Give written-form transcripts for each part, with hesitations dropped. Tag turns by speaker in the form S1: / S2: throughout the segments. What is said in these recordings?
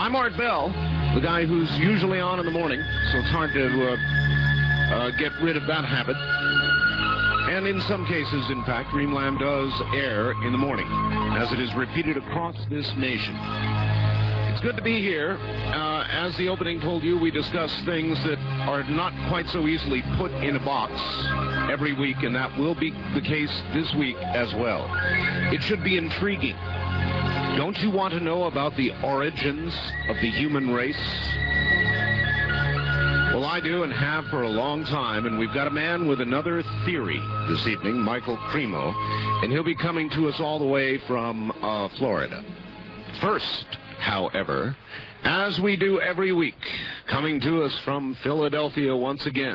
S1: I'm Art Bell, the guy who's usually on in the morning, so it's hard to get rid of that habit. And in some cases, in fact, Dreamland does air in the morning, as it is repeated across this nation. It's good to be here. As the opening told you, we discuss things that are not quite so easily put in a box every week, and that will be the case this week as well. It should be intriguing. Don't you want to know about the origins of the human race? Well, I do and have for a long time, and we've got a man with another theory this evening, Michael Cremo, and he'll be coming to us all the way from Florida. First, however, as we do every week, coming to us from Philadelphia once again,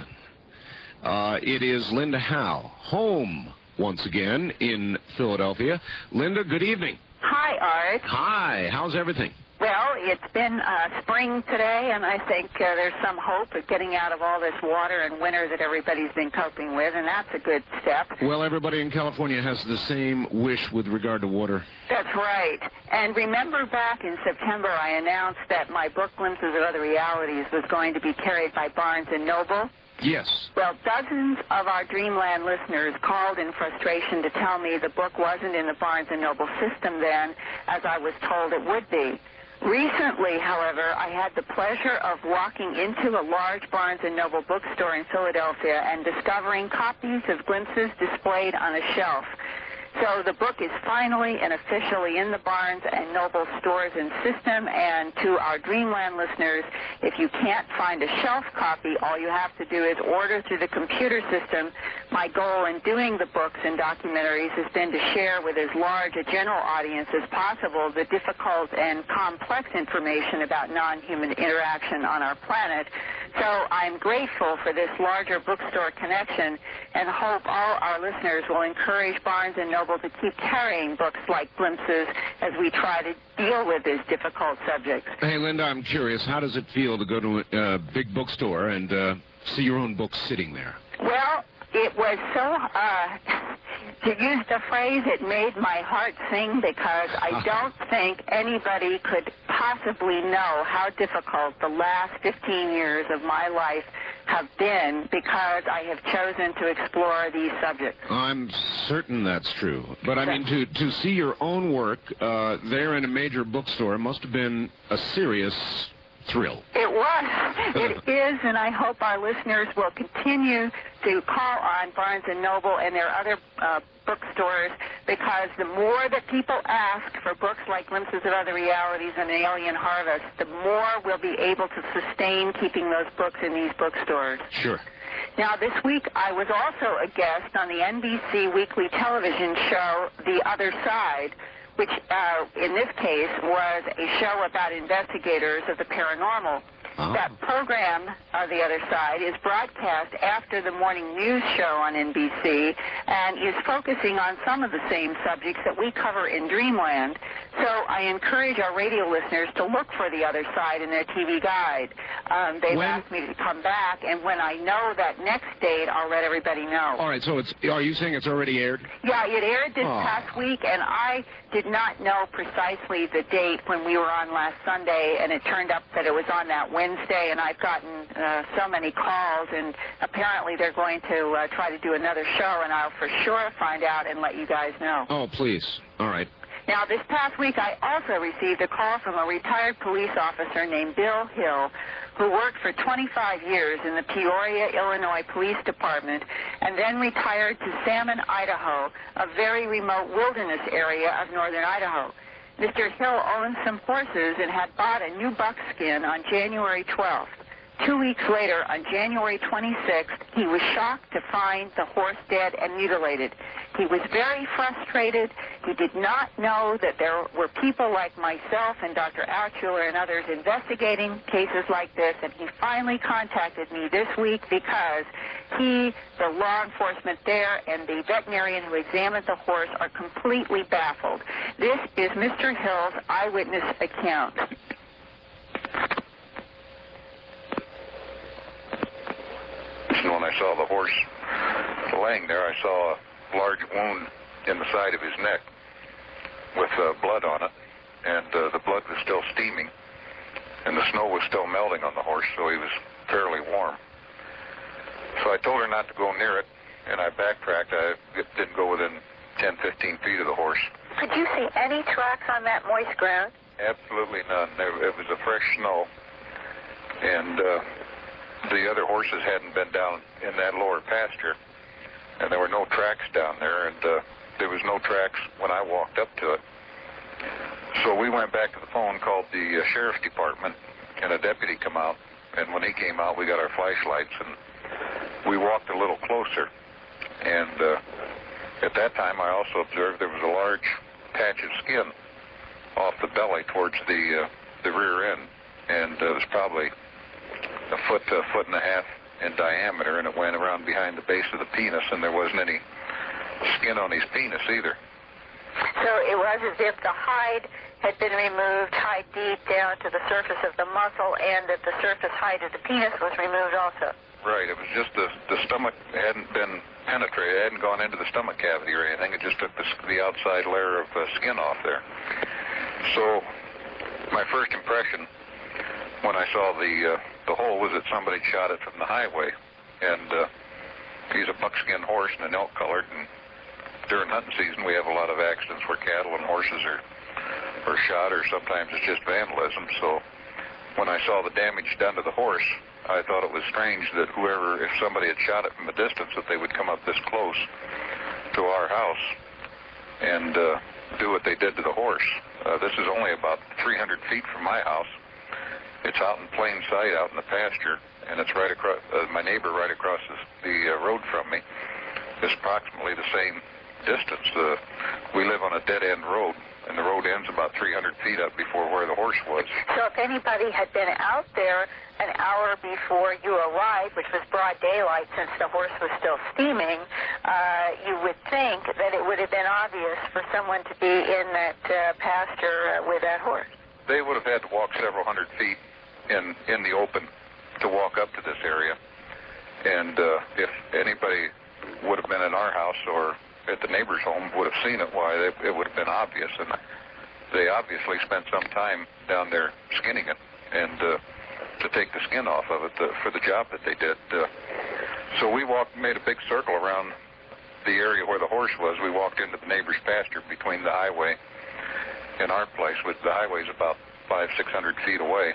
S1: it is Linda Howe, home once again in Philadelphia. Linda, good evening.
S2: Hi, Art.
S1: Hi. How's everything?
S2: Well, it's been spring today, and I think there's some hope of getting out of all this water and winter that everybody's been coping with, and that's a good step.
S1: Well, everybody in California has the same wish with regard to water.
S2: That's right. And remember back in September, I announced that my book, Glimpses of Other Realities, was going to be carried by Barnes & Noble.
S1: Yes.
S2: Well, dozens of our Dreamland listeners called in frustration to tell me the book wasn't in the Barnes & Noble system then, as I was told it would be. Recently, however, I had the pleasure of walking into a large Barnes & Noble bookstore in Philadelphia and discovering copies of Glimpses displayed on a shelf. So the book is finally and officially in the Barnes & Noble stores and system, and to our Dreamland listeners, if you can't find a shelf copy, all you have to do is order through the computer system. My goal in doing the books and documentaries has been to share with as large a general audience as possible the difficult and complex information about non-human interaction on our planet. So I'm grateful for this larger bookstore connection and hope all our listeners will encourage Barnes & Noble to keep carrying books like Glimpses as we try to deal with this difficult subject.
S1: Hey, Linda, I'm curious, how does it feel to go to a big bookstore and see your own books sitting there?
S2: Well, it was so, to use the phrase, it made my heart sing, because I don't think anybody could possibly know how difficult the last 15 years of my life have been, because I have chosen to explore these subjects.
S1: I'm certain that's true. But, I mean, to see your own work there in a major bookstore must have been a serious thrill.
S2: It was. It is, and I hope our listeners will continue to call on Barnes & Noble and their other bookstores, because the more that people ask for books like Glimpses of Other Realities and Alien Harvest, the more we'll be able to sustain keeping those books in these bookstores.
S1: Sure.
S2: Now, this week I was also a guest on the NBC weekly television show The Other Side, which in this case was a show about investigators of the paranormal. That program, The Other Side, is broadcast after the morning news show on NBC and is focusing on some of the same subjects that we cover in Dreamland. So I encourage our radio listeners to look for The Other Side in their TV guide. They've asked me to come back, and when I know that next date, I'll let everybody know.
S1: All right, so are you saying it's already aired?
S2: Yeah, it aired this past week, and I did not know precisely the date when we were on last Sunday, and it turned up that it was on that Wednesday, and I've gotten so many calls, and apparently they're going to try to do another show, and I'll for sure find out and let you guys know.
S1: Oh, please. All right.
S2: Now, this past week, I also received a call from a retired police officer named Bill Hill, who worked for 25 years in the Peoria, Illinois Police Department, and then retired to Salmon, Idaho, a very remote wilderness area of northern Idaho. Mr. Hill owned some horses and had bought a new buckskin on January 12th. 2 weeks later, on January 26th, he was shocked to find the horse dead and mutilated. He was very frustrated. He did not know that there were people like myself and Dr. Altshuler and others investigating cases like this, and he finally contacted me this week because he, the law enforcement there, and the veterinarian who examined the horse are completely baffled. This is Mr. Hill's eyewitness account.
S3: When I saw the horse laying there, I saw a large wound in the side of his neck with blood on it, and the blood was still steaming. and the snow was still melting on the horse, so he was fairly warm. So I told her not to go near it, and I backtracked. I didn't go within 10, 15 feet of the horse.
S2: Did you see any tracks on that moist ground?
S3: Absolutely none. It was a fresh snow, and the other horses hadn't been down in that lower pasture, and there were no tracks down there, and there was no tracks when I walked up to it. So we went back to the phone, called the sheriff's department, and a deputy come out, and when he came out, we got our flashlights, and we walked a little closer, and at that time I also observed there was a large patch of skin off the belly towards the rear end, and it was probably a foot to a foot and a half in diameter, and it went around behind the base of the penis, and there wasn't any skin on his penis either.
S2: So it was as if the hide had been removed, hide deep down to the surface of the muscle, and that the surface hide of the penis was removed also.
S3: Right, it was just the stomach hadn't been penetrated, it hadn't gone into the stomach cavity or anything, it just took the outside layer of skin off there. So my first impression when I saw the hole was that somebody shot it from the highway, and he's a buckskin horse and an elk colored, and during hunting season we have a lot of accidents where cattle and horses are shot, or sometimes it's just vandalism. So when I saw the damage done to the horse, I thought it was strange that if somebody had shot it from a distance, that they would come up this close to our house and do what they did to the horse. This is only about 300 feet from my house. It's out in plain sight, out in the pasture, and it's right across, my neighbor right across the road from me is approximately the same distance. We live on a dead-end road, and the road ends about 300 feet up before where the horse was.
S2: So if anybody had been out there an hour before you arrived, which was broad daylight since the horse was still steaming, you would think that it would have been obvious for someone to be in that pasture with that horse.
S3: They would have had to walk several hundred feet in the open to walk up to this area. And if anybody would have been in our house or at the neighbor's home would have seen it, why, it would have been obvious. And they obviously spent some time down there skinning it and to take the skin off of it for the job that they did. So we made a big circle around the area where the horse was. We walked into the neighbor's pasture between the highway and our place. The highway's about 500-600 feet away,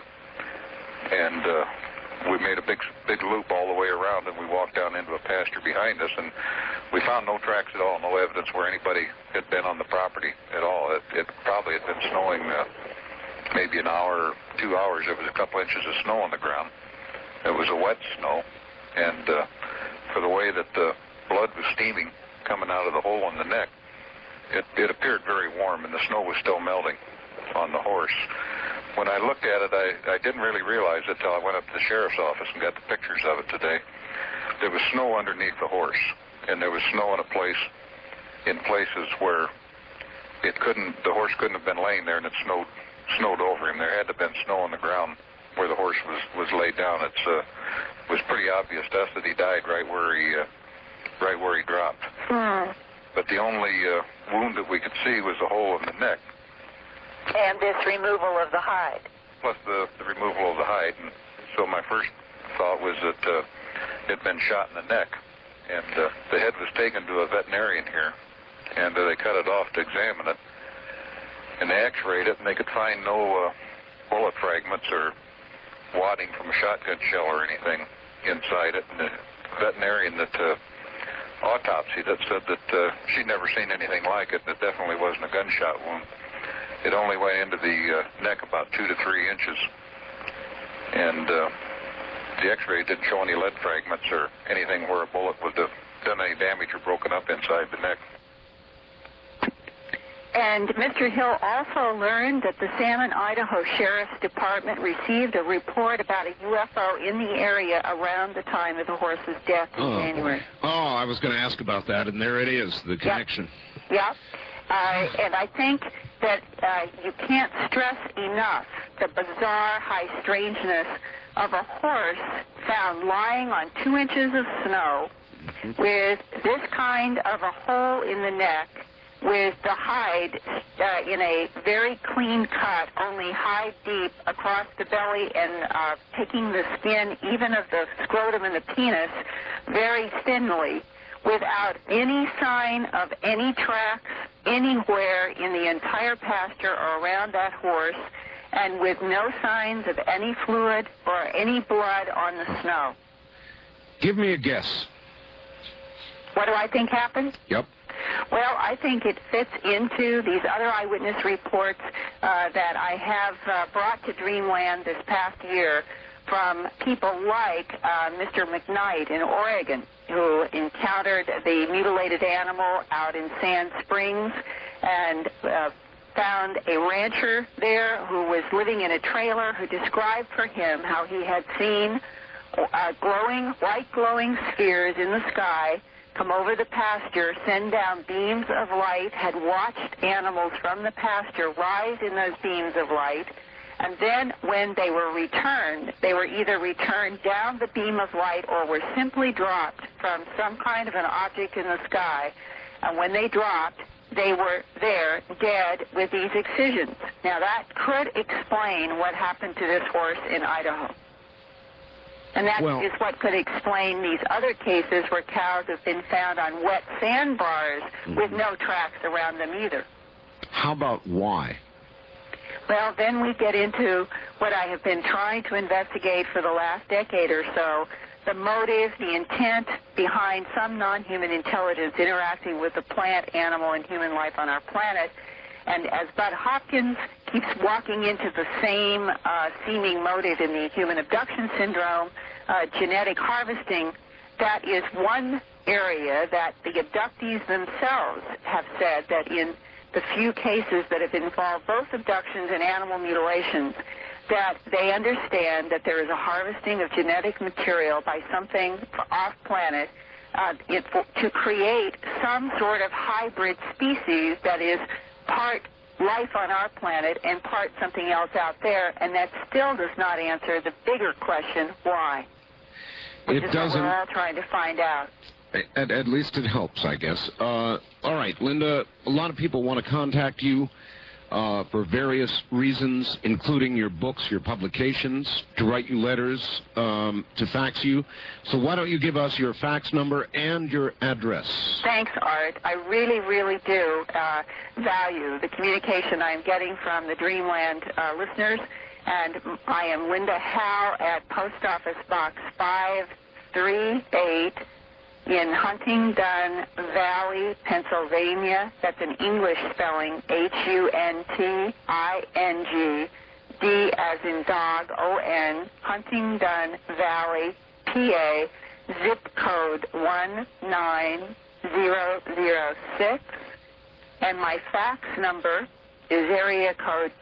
S3: and we made a big loop all the way around, and we walked down into a pasture behind us, and we found no tracks at all, no evidence where anybody had been on the property at all. It probably had been snowing maybe an hour or 2 hours. There was a couple inches of snow on the ground. It was a wet snow, and for the way that the blood was steaming coming out of the hole in the neck, it appeared very warm, and the snow was still melting on the horse. When I looked at it, I didn't really realize it until I went up to the sheriff's office and got the pictures of it today. There was snow underneath the horse, and there was snow in places where the horse couldn't have been laying there, and it snowed over him. There had to have been snow on the ground where the horse was laid down. It was pretty obvious to us that he died right where he dropped. But the only wound that we could see was the hole in the neck.
S2: And this removal of the hide.
S3: Plus the removal of the hide. And so my first thought was that it had been shot in the neck. And the head was taken to a veterinarian here, and they cut it off to examine it. And they x-rayed it, and they could find no bullet fragments or wadding from a shotgun shell or anything inside it. And the veterinarian that autopsied it said that she'd never seen anything like it. It definitely wasn't a gunshot wound. It only went into the neck about 2 to 3 inches. And the x-ray didn't show any lead fragments or anything where a bullet would have done any damage or broken up inside the neck.
S2: And Mr. Hill also learned that the Salmon, Idaho Sheriff's Department received a report about a UFO in the area around the time of the horse's death in January.
S1: Oh, I was going to ask about that, and there it is, the connection.
S2: Yep. And I think that you can't stress enough the bizarre high strangeness of a horse found lying on 2 inches of snow with this kind of a hole in the neck, with the hide in a very clean cut, only hide deep across the belly and taking the skin even of the scrotum and the penis very thinly, without any sign of any tracks anywhere in the entire pasture or around that horse, and with no signs of any fluid or any blood on the snow.
S1: Give me a guess.
S2: What do I think happened?
S1: Yep.
S2: Well, I think it fits into these other eyewitness reports that I have brought to Dreamland this past year from people like Mr. McKnight in Oregon, who encountered the mutilated animal out in Sand Springs and found a rancher there who was living in a trailer who described for him how he had seen white glowing spheres in the sky come over the pasture, send down beams of light, had watched animals from the pasture rise in those beams of light, and then when they were returned, they were either returned down the beam of light or were simply dropped from some kind of an object in the sky. And when they dropped, they were there dead with these excisions. Now that could explain what happened to this horse in Idaho. And that is what could explain these other cases where cows have been found on wet sandbars with no tracks around them either.
S1: How about why?
S2: Well, then we get into what I have been trying to investigate for the last decade or so, the motive, the intent behind some non-human intelligence interacting with the plant, animal, and human life on our planet. And as Bud Hopkins keeps walking into the same seeming motive in the human abduction syndrome, genetic harvesting, that is one area that the abductees themselves have said that in the few cases that have involved both abductions and animal mutilations, that they understand that there is a harvesting of genetic material by something off-planet to create some sort of hybrid species that is part life on our planet and part something else out there, and that still does not answer the bigger question, why? Which is what we're all trying to find out.
S1: At least it helps, I guess. All right, Linda, a lot of people want to contact you for various reasons, including your books, your publications, to write you letters, to fax you. So why don't you give us your fax number and your address? Thanks,
S2: Art. I really, really do value the communication I'm getting from the Dreamland listeners. And I am Linda Howe at Post Office Box 538 in Huntingdon Valley, Pennsylvania. That's an English spelling, Hunting, D as in dog, O-N, Huntingdon Valley, PA, zip code 19006. And my fax number is area code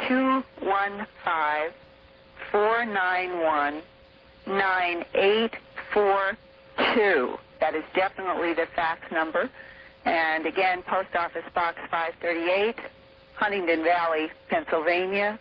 S2: 215-491-9842. That is definitely the fax number. And again, Post Office Box 538, Huntingdon Valley, Pennsylvania,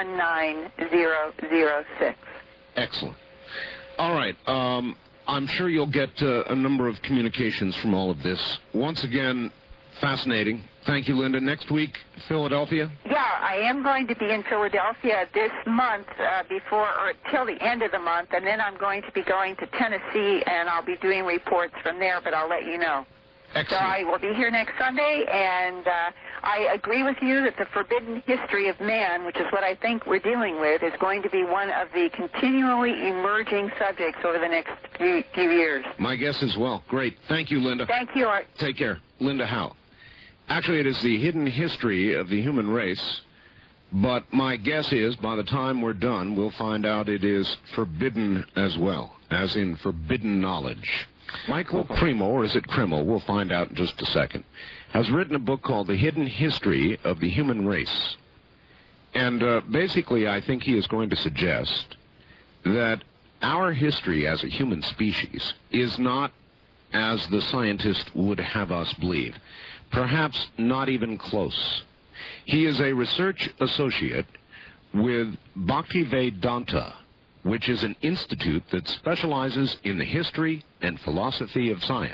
S2: 19006.
S1: Excellent. All right. I'm sure you'll get a number of communications from all of this. Once again, fascinating. Thank you, Linda. Next week, Philadelphia?
S2: Yeah, I am going to be in Philadelphia this month till the end of the month, and then I'm going to be going to Tennessee, and I'll be doing reports from there, but I'll let you know.
S1: Excellent.
S2: So I will be here next Sunday, and I agree with you that the forbidden history of man, which is what I think we're dealing with, is going to be one of the continually emerging subjects over the next few years.
S1: My guess as well. Great. Thank you, Linda.
S2: Thank you, Art.
S1: Take care. Linda Howe. Actually, it is the hidden history of the human race, but my guess is by the time we're done, we'll find out it is forbidden as well, as in forbidden knowledge. Michael Cremo, or is it Cremo, we'll find out in just a second, has written a book called The Hidden History of the Human Race. And basically, I think he is going to suggest that our history as a human species is not as the scientist would have us believe. Perhaps not even close. He is a research associate with Bhaktivedanta, which is an institute that specializes in the history and philosophy of science.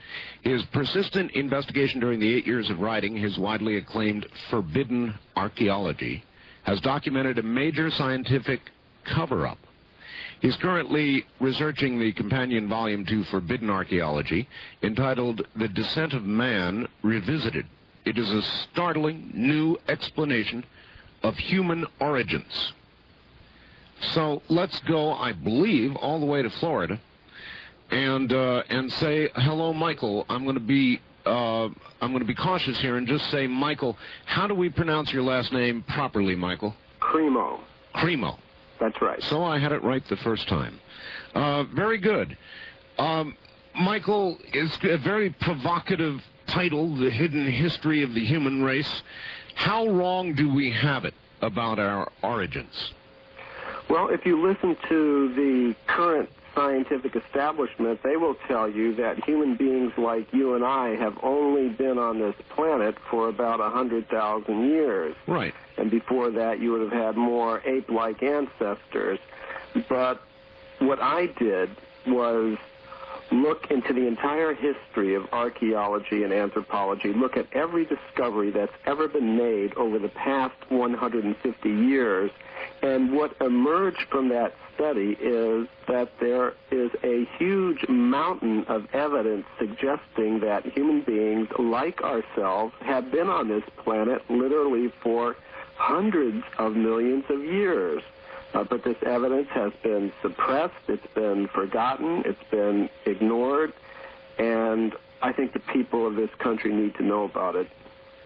S1: His persistent investigation during the 8 years of writing his widely acclaimed Forbidden Archaeology has documented a major scientific cover-up. He's currently researching the companion volume to Forbidden Archaeology, entitled The Descent of Man Revisited. It is a startling new explanation of human origins. So let's go, I believe, all the way to Florida, and say hello, Michael. I'm going to be cautious here and just say, Michael, how do we pronounce your last name properly, Michael?
S4: Cremo.
S1: Cremo.
S4: That's right.
S1: So I had it right the first time. Very good. Michael, is a very provocative title, The Hidden History of the Human Race. How wrong do we have it about our origins?
S4: Well, if you listen to the current scientific establishment, they will tell you that human beings like you and I have only been on this planet for about 100,000 years.
S1: Right.
S4: And before that, you would have had more ape-like ancestors. But what I did was look into the entire history of archaeology and anthropology, look at every discovery that's ever been made over the past 150 years, and what emerged from that study is that there is a huge mountain of evidence suggesting that human beings like ourselves have been on this planet literally for hundreds of millions of years. But this evidence has been suppressed, it's been forgotten, it's been ignored, and I think the people of this country need to know about it.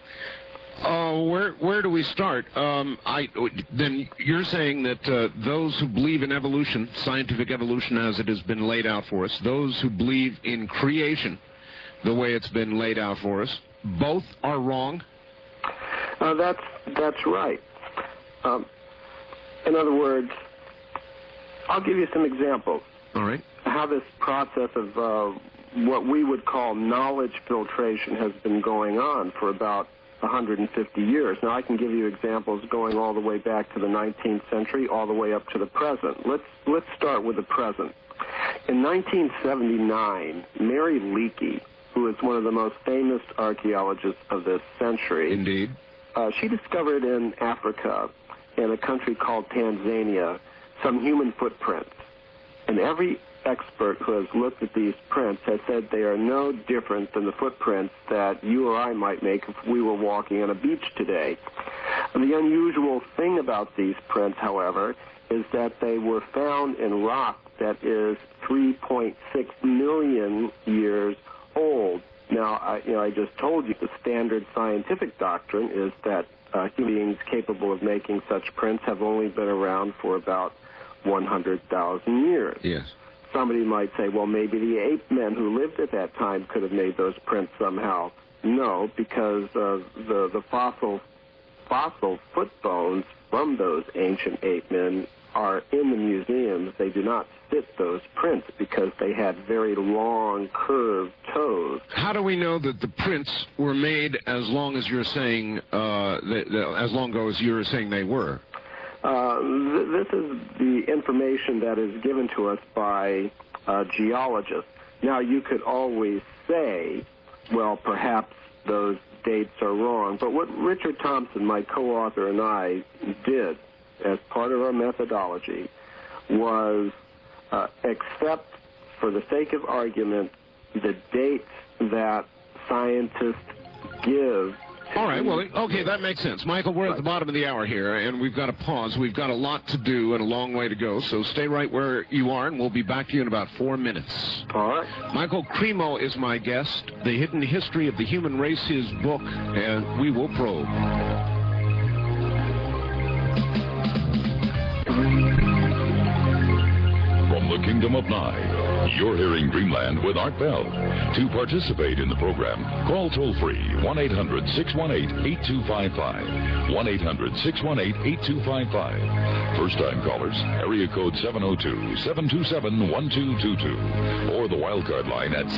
S1: Where do we start? Then you're saying that those who believe in evolution, scientific evolution as it has been laid out for us, those who believe in creation the way it's been laid out for us, both are wrong?
S4: That's right. In other words, I'll give you some examples.
S1: All right.
S4: How this process of what we would call knowledge filtration has been going on for about 150 years. Now, I can give you examples going all the way back to the 19th century, all the way up to the present. Let's start with the present. In 1979, Mary Leakey, who is one of the most famous archaeologists of this century,
S1: indeed,
S4: she discovered in Africa, in a country called Tanzania, some human footprints. And every expert who has looked at these prints has said they are no different than the footprints that you or I might make if we were walking on a beach today. And the unusual thing about these prints, however, is that they were found in rock that is 3.6 million years old. Now, I just told you the standard scientific doctrine is that human beings capable of making such prints have only been around for about 100,000 years.
S1: Yes.
S4: Somebody might say, well, maybe the ape men who lived at that time could have made those prints somehow. No, because the fossil foot bones from those ancient ape men are in the museums. They do not fit those prints because they had very long, curved toes.
S1: How do we know that the prints were made as long as you're saying, as long ago as you're saying they were?
S4: This is the information that is given to us by geologists. Now, you could always say, well, perhaps those dates are wrong. But what Richard Thompson, my co-author, and I did as part of our methodology was accept, for the sake of argument, the dates that scientists give.
S1: All right, well, okay, that makes sense. Michael, we're at the bottom of the hour here, and we've got to pause. We've got a lot to do and a long way to go, so stay right where you are, and we'll be back to you in about 4 minutes.
S4: All right.
S1: Michael Cremo is my guest. The Hidden History of the Human Race, his book, and we will probe.
S5: From the Kingdom of Nye, you're hearing Dreamland with Art Bell. To participate in the program, call toll-free 1-800-618-8255. 1-800-618-8255. First-time callers, area code 702-727-1222. Or the wildcard line at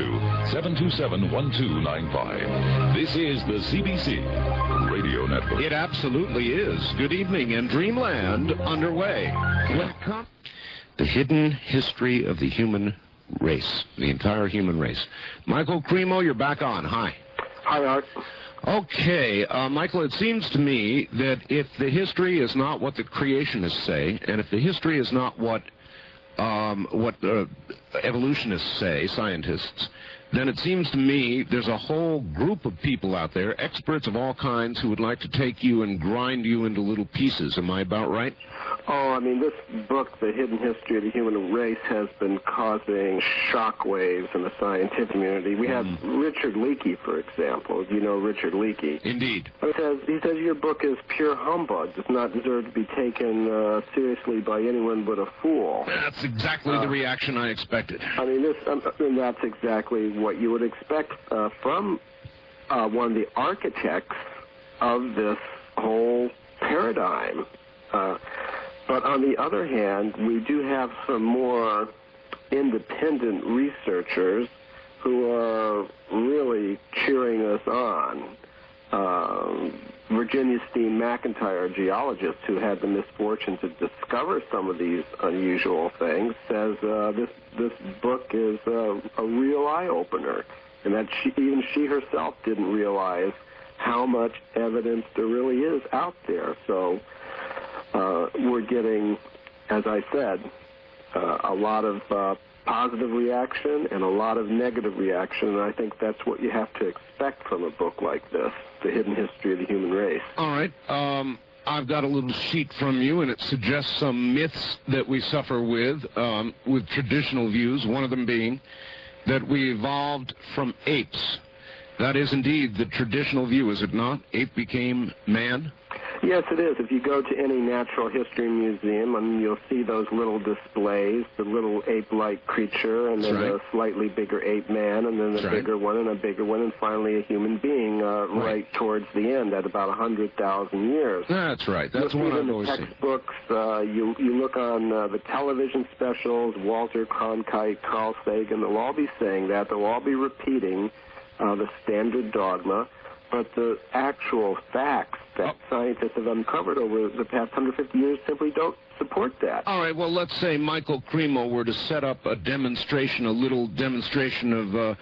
S5: 702-727-1295. This is the CBC Radio Network.
S1: It absolutely is. Good evening, and Dreamland underway. Welcome. The Hidden History of the Human race, the entire human race. Michael Cremo, you're back on. Hi.
S4: Hi, Art.
S1: Okay, Michael, it seems to me that if the history is not what the creationists say, and if the history is not what evolutionists say, scientists, then it seems to me there's a whole group of people out there, experts of all kinds, who would like to take you and grind you into little pieces. Am I about right?
S4: Oh, I mean, this book, The Hidden History of the Human Race, has been causing shockwaves in the scientific community. We have Richard Leakey, for example. You know Richard Leakey.
S1: Indeed.
S4: He says your book is pure humbug, does not deserve to be taken seriously by anyone but a fool.
S1: That's exactly the reaction I expected.
S4: I mean, and that's exactly what you would expect from one of the architects of this whole paradigm. But on the other hand, we do have some more independent researchers who are really cheering us on. Virginia Steen McIntyre, a geologist who had the misfortune to discover some of these unusual things, says this book is a real eye-opener, and that even she herself didn't realize how much evidence there really is out there. So we're getting, as I said, a lot of positive reaction and a lot of negative reaction, and I think that's what you have to expect from a book like this, The Hidden History of the Human Race.
S1: All right. I've got a little sheet from you, and it suggests some myths that we suffer with traditional views, one of them being that we evolved from apes. That is indeed the traditional view, is it not? Ape became man?
S4: Yes, it is. If you go to any natural history museum, you'll see those little displays, the little ape-like creature, and then a slightly bigger ape man, and then a bigger one, and a bigger one, and finally a human being right towards the end at about 100,000 years.
S1: That's right. That's one I've always seen.
S4: In the textbooks, you look on the television specials, Walter Cronkite, Carl Sagan, they'll all be saying that. They'll all be repeating the standard dogma. But the actual facts that scientists have uncovered over the past 150 years simply don't support that.
S1: All right, well, let's say Michael Cremo were to set up a demonstration, a little demonstration of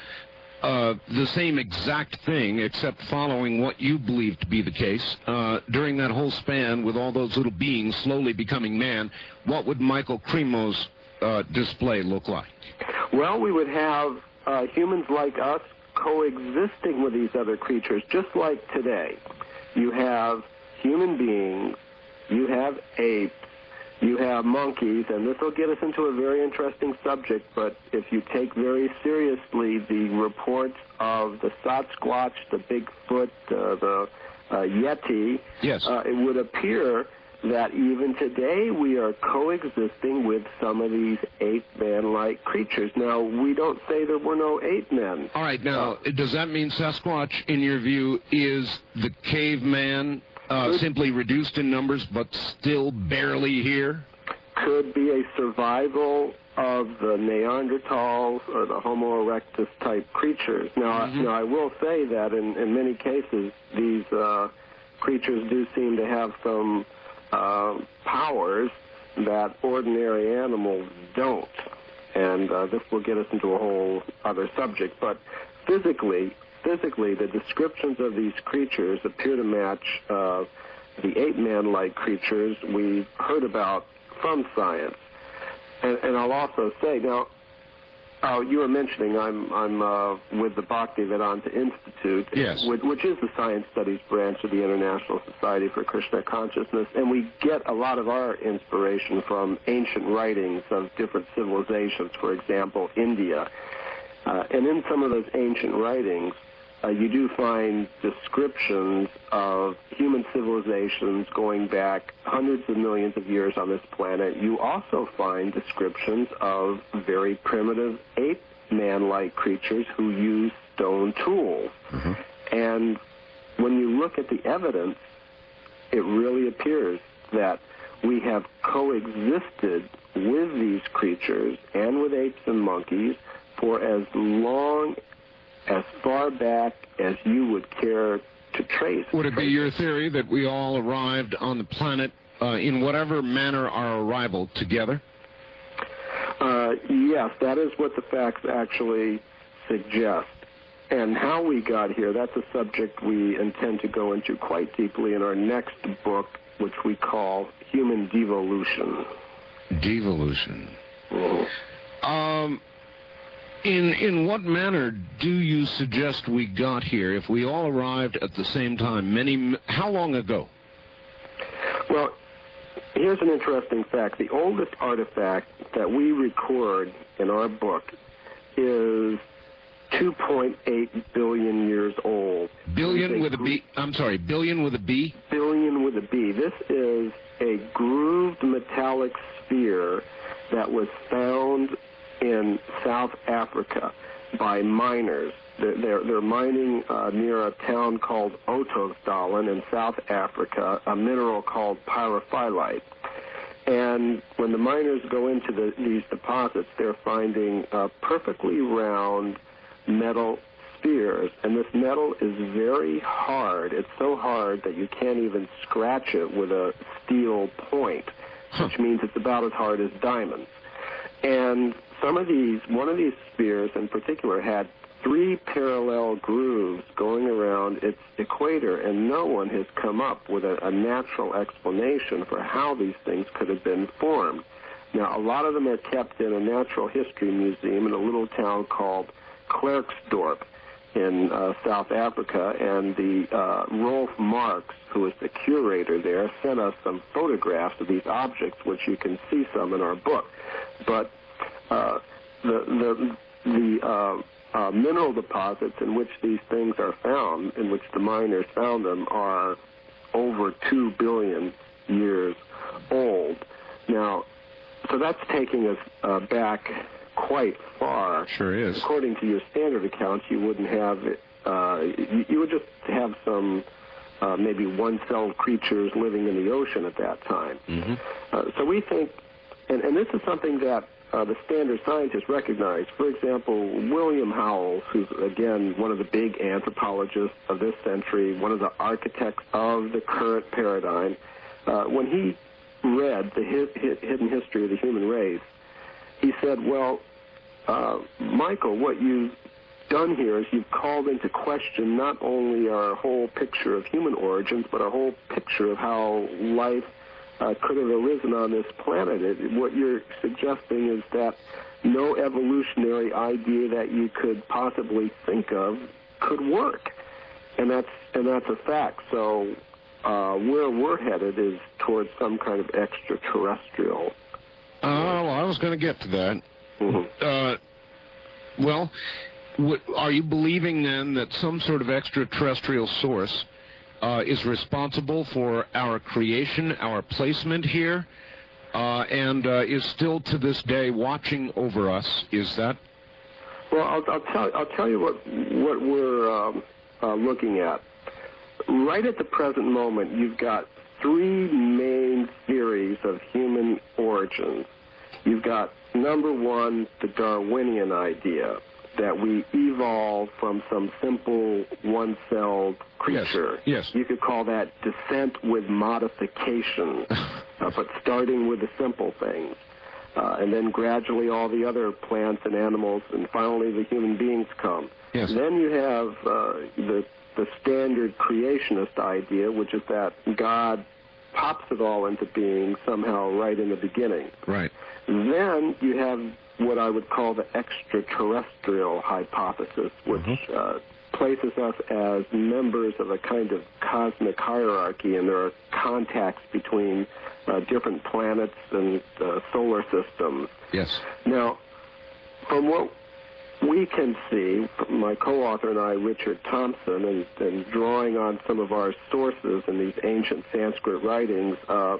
S1: the same exact thing, except following what you believe to be the case. During that whole span, with all those little beings slowly becoming man, what would Michael Cremo's display look like?
S4: Well, we would have humans like us coexisting with these other creatures, just like today. You have human beings, you have apes, you have monkeys, and this will get us into a very interesting subject, but if you take very seriously the reports of the Sasquatch, the Bigfoot, the Yeti, it would appear that even today we are coexisting with some of these ape-man-like creatures. Now, we don't say there were no ape-men.
S1: All right, now, does that mean Sasquatch, in your view, is the caveman simply reduced in numbers but still barely here?
S4: Could be a survival of the Neanderthals or the Homo erectus-type creatures. Now, now, I will say that in many cases, these creatures do seem to have some powers that ordinary animals don't. And this will get us into a whole other subject. But physically, the descriptions of these creatures appear to match the ape-man-like creatures we've heard about from science. And I'll also say, now, you were mentioning I'm with the Bhaktivedanta Institute, which is the science studies branch of the International Society for Krishna Consciousness, and we get a lot of our inspiration from ancient writings of different civilizations, for example, India. And in some of those ancient writings, you do find descriptions of human civilizations going back hundreds of millions of years on this planet. You also find descriptions of very primitive ape-man-like creatures who use stone tools. And when you look at the evidence, it really appears that we have coexisted with these creatures and with apes and monkeys for as long, as far back as you would care to trace.
S1: Would it be your theory that we all arrived on the planet in whatever manner our arrival together?
S4: Yes, that is what the facts actually suggest. And how we got here, that's a subject we intend to go into quite deeply in our next book, which we call Human Devolution.
S1: Devolution.
S4: Mm-hmm.
S1: In what manner do you suggest we got here if we all arrived at the same time? How long ago?
S4: Well, here's an interesting fact. The oldest artifact that we record in our book is 2.8 billion years old.
S1: Billion with a B? I'm sorry, billion with a B?
S4: Billion with a B. This is a grooved metallic sphere that was found in South Africa by miners. They're mining near a town called Ottosdalen in South Africa, a mineral called pyrophyllite. And when the miners go into these deposits, they're finding perfectly round metal spheres. And this metal is very hard. It's so hard that you can't even scratch it with a steel point, which means it's about as hard as diamonds. And one of these spheres in particular had 3 parallel grooves going around its equator, and no one has come up with a natural explanation for how these things could have been formed. Now, a lot of them are kept in a natural history museum in a little town called Klerksdorp in South Africa, and the Rolf Marx, who is the curator there, sent us some photographs of these objects, which you can see some in our book. But the mineral deposits in which these things are found, in which the miners found them, are over 2 billion years old. Now, so that's taking us back quite far.
S1: Sure is.
S4: According to your standard accounts, you wouldn't have it. You would just have some maybe one-celled creatures living in the ocean at that time.
S1: Mm-hmm.
S4: So we think, and this is something that the standard scientists recognize. For example, William Howells, who's, again, one of the big anthropologists of this century, one of the architects of the current paradigm, when he read the hidden history of the human race, he said, well, Michael, what you've done here is you've called into question not only our whole picture of human origins, but our whole picture of how life could have arisen on this planet. What you're suggesting is that no evolutionary idea that you could possibly think of could work, and that's a fact. So where we're headed is towards some kind of extraterrestrial.
S1: Well, I was going to get to that.
S4: Mm-hmm.
S1: Well, are you believing then that some sort of extraterrestrial source is responsible for our creation, our placement here, and is still to this day watching over us? Is that?
S4: Well, I'll tell you what we're looking at. Right at the present moment, you've got 3 main theories of human origins. You've got, number 1, the Darwinian idea, that we evolved from some simple one-celled creature.
S1: Yes.
S4: You could call that descent with modification, but starting with the simple things. And then gradually all the other plants and animals, and finally the human beings come.
S1: Yes.
S4: Then you have the standard creationist idea, which is that God pops it all into being somehow right in the beginning.
S1: Right.
S4: Then you have what I would call the extraterrestrial hypothesis, which places us as members of a kind of cosmic hierarchy, and there are contacts between different planets and solar systems.
S1: Yes.
S4: Now, from what we can see, my co-author and I, Richard Thompson, and drawing on some of our sources in these ancient Sanskrit writings,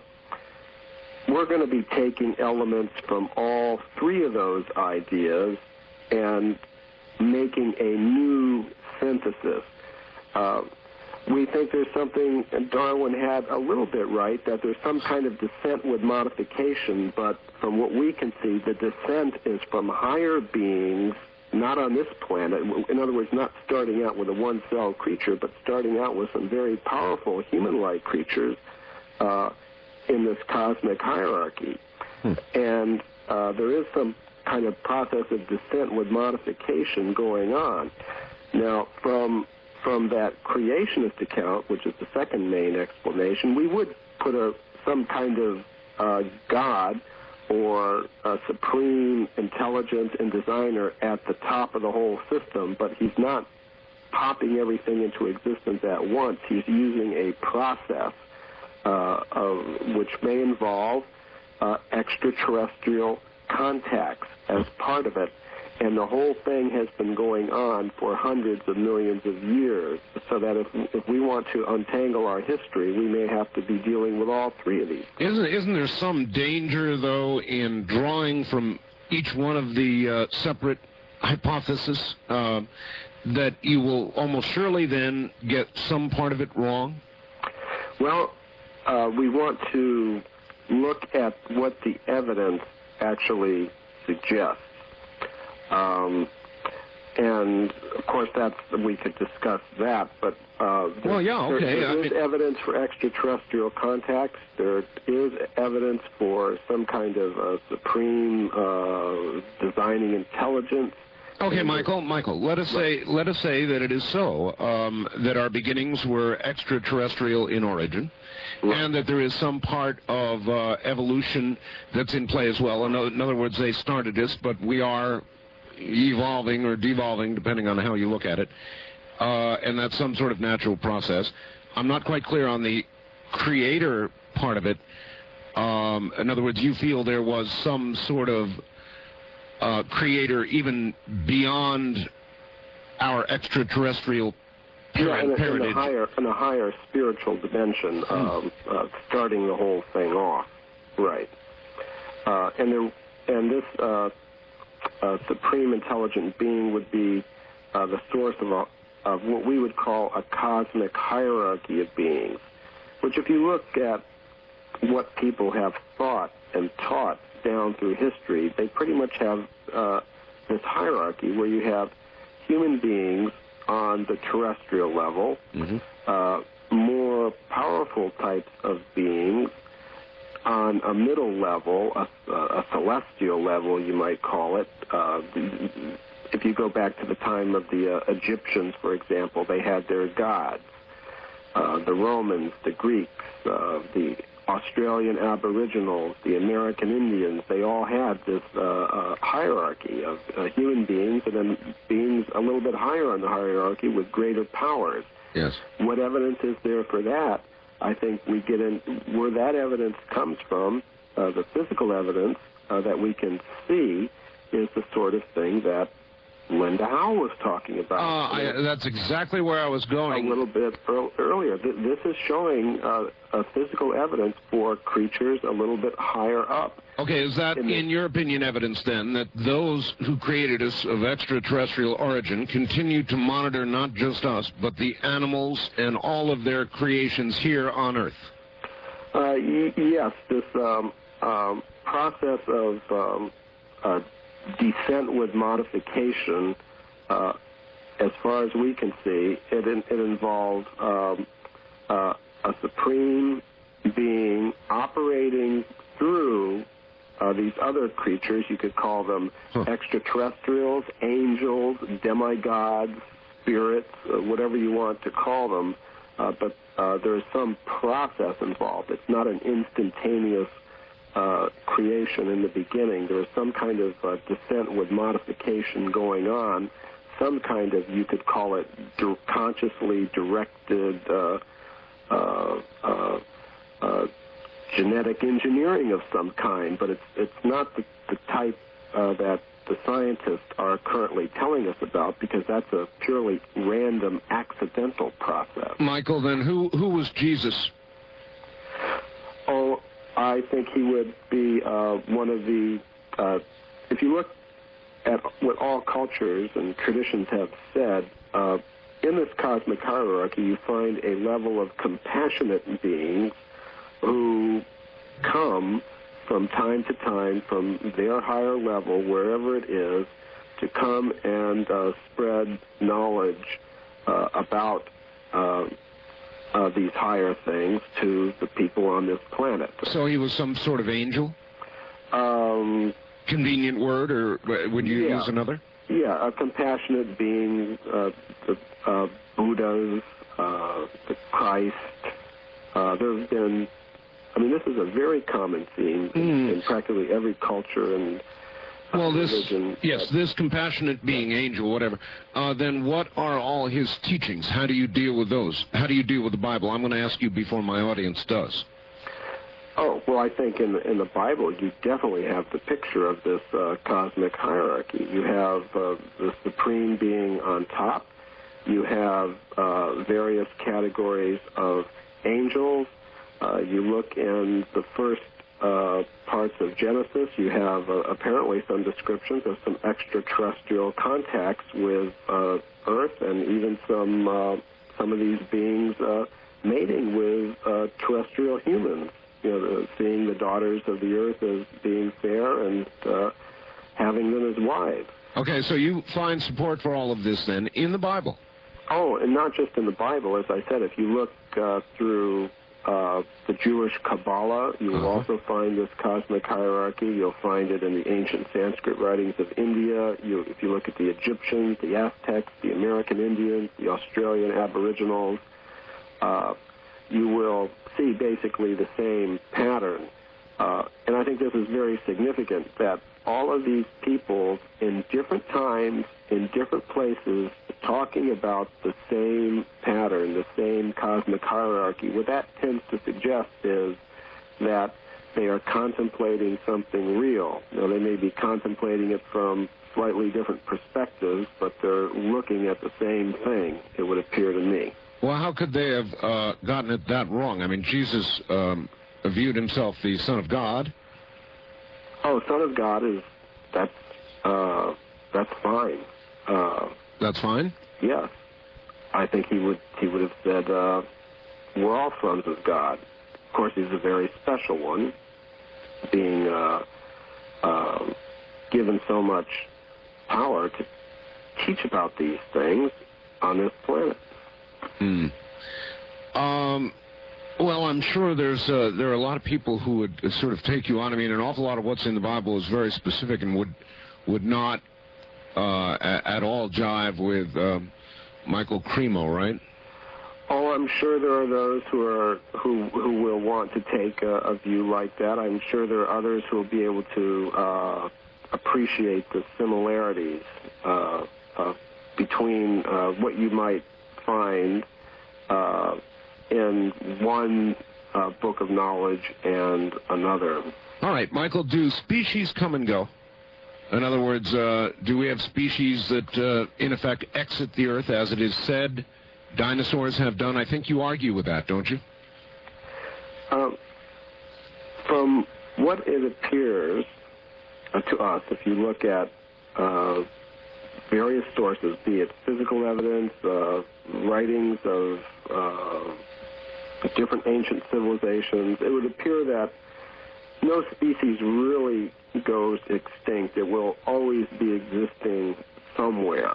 S4: we're going to be taking elements from all 3 of those ideas and making a new synthesis. We think there's something, and Darwin had a little bit right, that there's some kind of descent with modification, but from what we can see, the descent is from higher beings, not on this planet. In other words, not starting out with a one-celled creature, but starting out with some very powerful human-like creatures in this cosmic hierarchy. And there is some kind of process of descent with modification going on. Now, from that creationist account, which is the second main explanation, we would put some kind of God or a supreme intelligence and designer at the top of the whole system, but he's not popping everything into existence at once. He's using a process which may involve extraterrestrial contacts as part of it. And the whole thing has been going on for hundreds of millions of years, so that if we want to untangle our history, we may have to be dealing with all three of these.
S1: Isn't there some danger, though, in drawing from each one of the separate hypotheses that you will almost surely then get some part of it wrong?
S4: Well, we want to look at what the evidence actually suggests. And, of course, we could discuss that, but there is evidence for extraterrestrial contacts. There is evidence for some kind of supreme designing intelligence.
S1: Okay, Michael, let us say that it is so, that our beginnings were extraterrestrial in origin, and that there is some part of evolution that's in play as well. In other words, they started this, but we are evolving or devolving, depending on how you look at it, and that's some sort of natural process. I'm not quite clear on the creator part of it. In other words, you feel there was some sort of creator even beyond our extraterrestrial parentage.
S4: In a higher spiritual dimension, starting the whole thing off, right? And this supreme intelligent being would be the source of what we would call a cosmic hierarchy of beings, which, if you look at what people have thought and taught down through history, they pretty much have this hierarchy where you have human beings on the terrestrial level, more powerful types of beings on a middle level, a celestial level, you might call it. If you go back to the time of the Egyptians, for example, they had their gods. The Romans, the Greeks, the Australian Aboriginals, the American Indians, they all had this hierarchy of human beings, and then beings a little bit higher on the hierarchy with greater powers.
S1: Yes.
S4: What evidence is there for that? I think we get in where that evidence comes from. The physical evidence that we can see is the sort of thing that Linda Howe was talking about.
S1: That's exactly where I was going.
S4: A little bit earlier. This is showing physical evidence for creatures a little bit higher up.
S1: Okay, is that, in your opinion, evidence, then, that those who created us of extraterrestrial origin continue to monitor not just us, but the animals and all of their creations here on Earth?
S4: Yes, this process of descent with modification, as far as we can see, it involved a supreme being operating through these other creatures. You could call them extraterrestrials, angels, demigods, spirits, whatever you want to call them, but there's some process involved. It's not an instantaneous creation in the beginning. There is some kind of descent with modification going on, some kind of, you could call it, consciously directed genetic engineering of some kind, but it's not the type that the scientists are currently telling us about, because that's a purely random, accidental process.
S1: Michael, then who was Jesus?
S4: Oh, I think he would be one of the, if you look at what all cultures and traditions have said, in this cosmic hierarchy, you find a level of compassionate beings who come from time to time from their higher level, wherever it is, to come and spread knowledge about these higher things to the people on this planet.
S1: So he was some sort of angel? convenient word, or would you use another?
S4: Yeah, a compassionate being, the Buddhas, the Christ. There have been, this is a very common theme in practically every culture and religion.
S1: This compassionate being, angel, whatever. Then what are all his teachings? How do you deal with those? How do you deal with the Bible? I'm going to ask you before my audience does.
S4: Oh, well, I think in the Bible you definitely have the picture of this cosmic hierarchy. You have the supreme being on top. You have various categories of angels. You look in the first parts of Genesis, you have apparently some descriptions of some extraterrestrial contacts with Earth, and even some of these beings mating with terrestrial humans. Seeing the daughters of the earth as being fair and having them as wives.
S1: Okay, so you find support for all of this then in the Bible?
S4: Oh, and not just in the Bible. As I said, if you look through the Jewish Kabbalah, you will also find this cosmic hierarchy. You'll find it in the ancient Sanskrit writings of India. If you look at the Egyptians, the Aztecs, the American Indians, the Australian Aboriginals, you will see basically the same pattern. And I think this is very significant, that all of these people in different times, in different places, talking about the same pattern, the same cosmic hierarchy. What that tends to suggest is that they are contemplating something real. They may be contemplating it from slightly different perspectives, but they're looking at the same thing, it would appear to me.
S1: Well, how could they have gotten it that wrong? Jesus viewed himself the Son of God.
S4: Oh, Son of God that's fine.
S1: That's fine?
S4: Yes. I think he would have said, we're all sons of God. Of course, he's a very special one, being given so much power to teach about these things on this planet.
S1: Well, I'm sure there are a lot of people who would sort of take you on. An awful lot of what's in the Bible is very specific and would not at all jive with Michael Cremo, right?
S4: Oh, I'm sure there are those who will want to take a view like that. I'm sure there are others who will be able to appreciate the similarities between what you might find in one book of knowledge and another.
S1: All right, Michael, do species come and go? In other words, do we have species that, in effect, exit the Earth, as it is said dinosaurs have done? I think you argue with that, don't you?
S4: From what it appears to us, if you look at various sources, be it physical evidence, writings of different ancient civilizations, it would appear that no species really goes extinct. It will always be existing somewhere,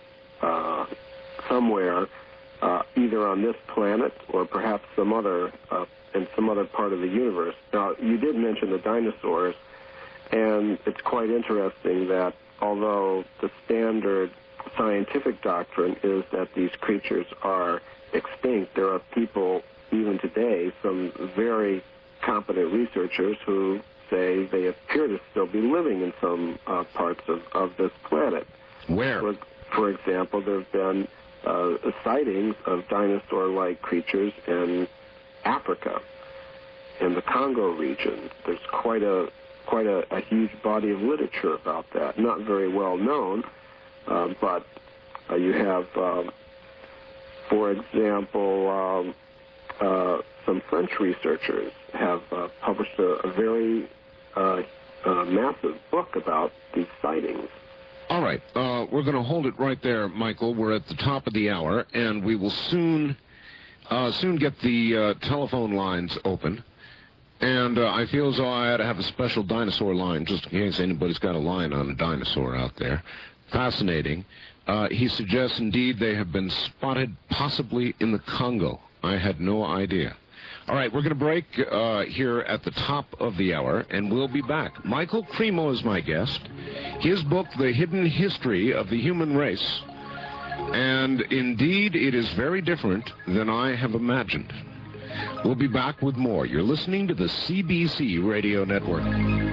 S4: either on this planet or perhaps some other in some other part of the universe. Now, you did mention the dinosaurs, and it's quite interesting that although the standard scientific doctrine is that these creatures are extinct, there are people even today, some very competent researchers, who say they appear to still be living in some parts of this planet.
S1: Where?
S4: For example, there have been sightings of dinosaur-like creatures in Africa, in the Congo region. There's quite a huge body of literature about that. Not very well known, but you have, for example, some French researchers have published a very massive book about these sightings.
S1: All right. We're going to hold it right there, Michael. We're at the top of the hour, and we will soon get the telephone lines open. And I feel as though I ought to have a special dinosaur line, just in case anybody's got a line on a dinosaur out there. Fascinating. He suggests, indeed, they have been spotted possibly in the Congo. I had no idea. All right, we're going to break here at the top of the hour, and we'll be back. Michael Cremo is my guest. His book, The Hidden History of the Human Race. And indeed, it is very different than I have imagined. We'll be back with more. You're listening to the CBC Radio Network.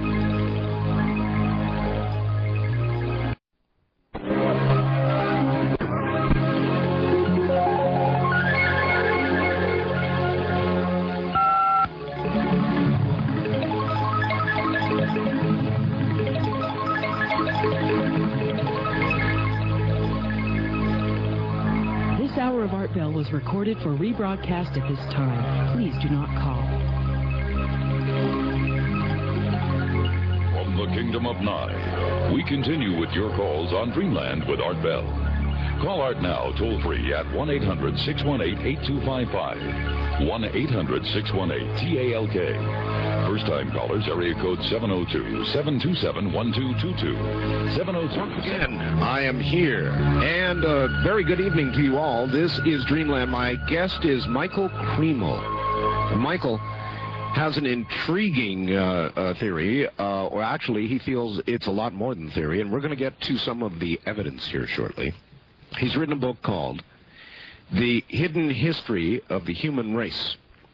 S6: Was recorded for rebroadcast at this time. Please do not call.
S5: From the Kingdom of Nye, we continue with your calls on Dreamland with Art Bell. Call Art now, toll free at 1-800-618-8255. 1-800-618-TALK. First-time callers, area code 702-727-1222. 702.
S1: Again, I am here. And very good evening to you all. This is Dreamland. My guest is Michael Cremo. Michael has an intriguing theory, or actually he feels it's a lot more than theory, and we're going to get to some of the evidence here shortly. He's written a book called The Hidden History of the Human Race.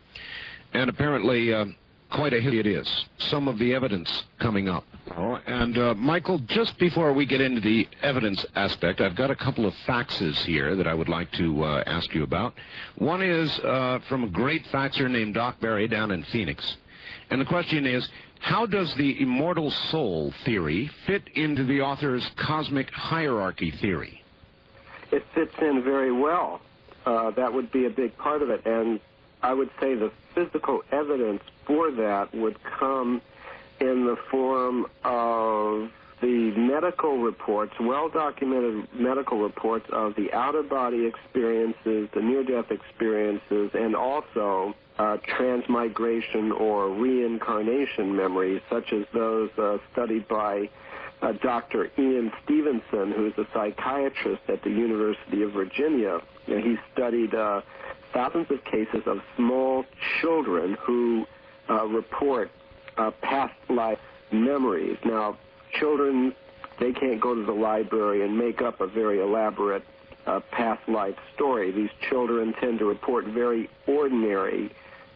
S1: And apparently, quite a hit it is. Some of the evidence coming up. Oh, and Michael, just before we get into the evidence aspect, I've got a couple of faxes here that I would like to ask you about. One is from a great faxer named Doc Barry down in Phoenix. And the question is, how does the immortal soul theory fit into the author's cosmic hierarchy theory?
S4: It fits in very well. That would be a big part of it. And I would say the physical evidence for that would come in the form of the medical reports, well-documented medical reports of the out-of-body experiences, the near-death experiences, and also transmigration or reincarnation memories, such as those studied by Dr. Ian Stevenson, who is a psychiatrist at the University of Virginia. You know, he studied thousands of cases of small children who report past life memories. Now, children, they can't go to the library and make up a very elaborate past life story. These children tend to report very ordinary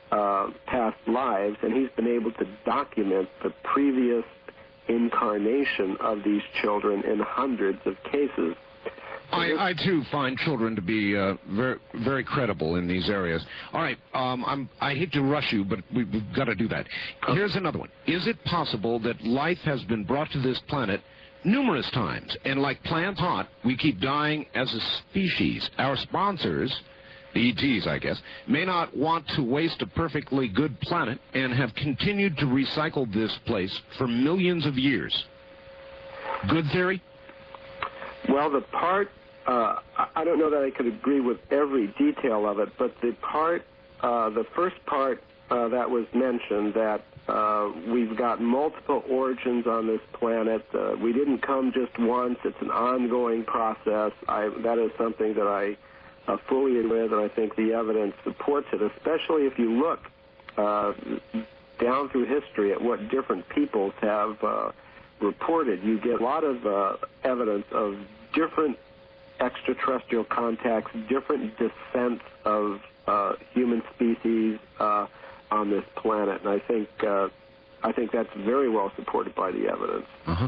S4: past lives, and he's been able to document the previous incarnation of these children in hundreds of cases.
S1: I too find children to be very, very credible in these areas. All right, I hate to rush you, but we've got to do that. Here's another one. Is it possible that life has been brought to this planet numerous times, and like plants hot, we keep dying as a species? Our sponsors, the ETs, I guess, may not want to waste a perfectly good planet and have continued to recycle this place for millions of years. Good theory?
S4: Well, the part, I don't know that I could agree with every detail of it, but the part, the first part that was mentioned, that we've got multiple origins on this planet. We didn't come just once. It's an ongoing process. That is something that I fully agree with, and I think the evidence supports it, especially if you look down through history at what different peoples have reported. You get a lot of evidence of different extraterrestrial contacts, different descents of human species on this planet, and I think that's very well supported by the evidence.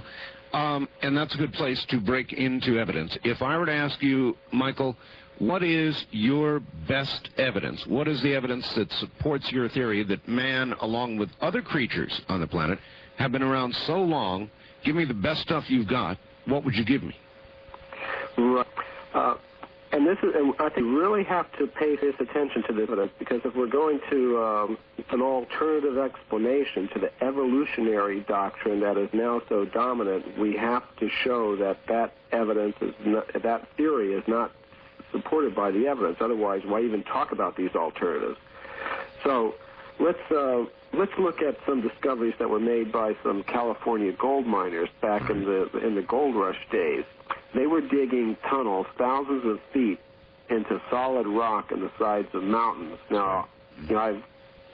S1: And that's a good place to break into evidence. If I were to ask you, Michael, what is your best evidence? What is the evidence that supports your theory that man, along with other creatures on the planet, have been around so long? Give me the best stuff you've got. What would you give me?
S4: Right. And I think we really have to pay this attention to this evidence, because if we're going to an alternative explanation to the evolutionary doctrine that is now so dominant, we have to show that that evidence is not, that theory is not supported by the evidence. Otherwise, why even talk about these alternatives? So let's look at some discoveries that were made by some California gold miners back in the gold rush days. They were digging tunnels thousands of feet into solid rock in the sides of mountains. Now, I've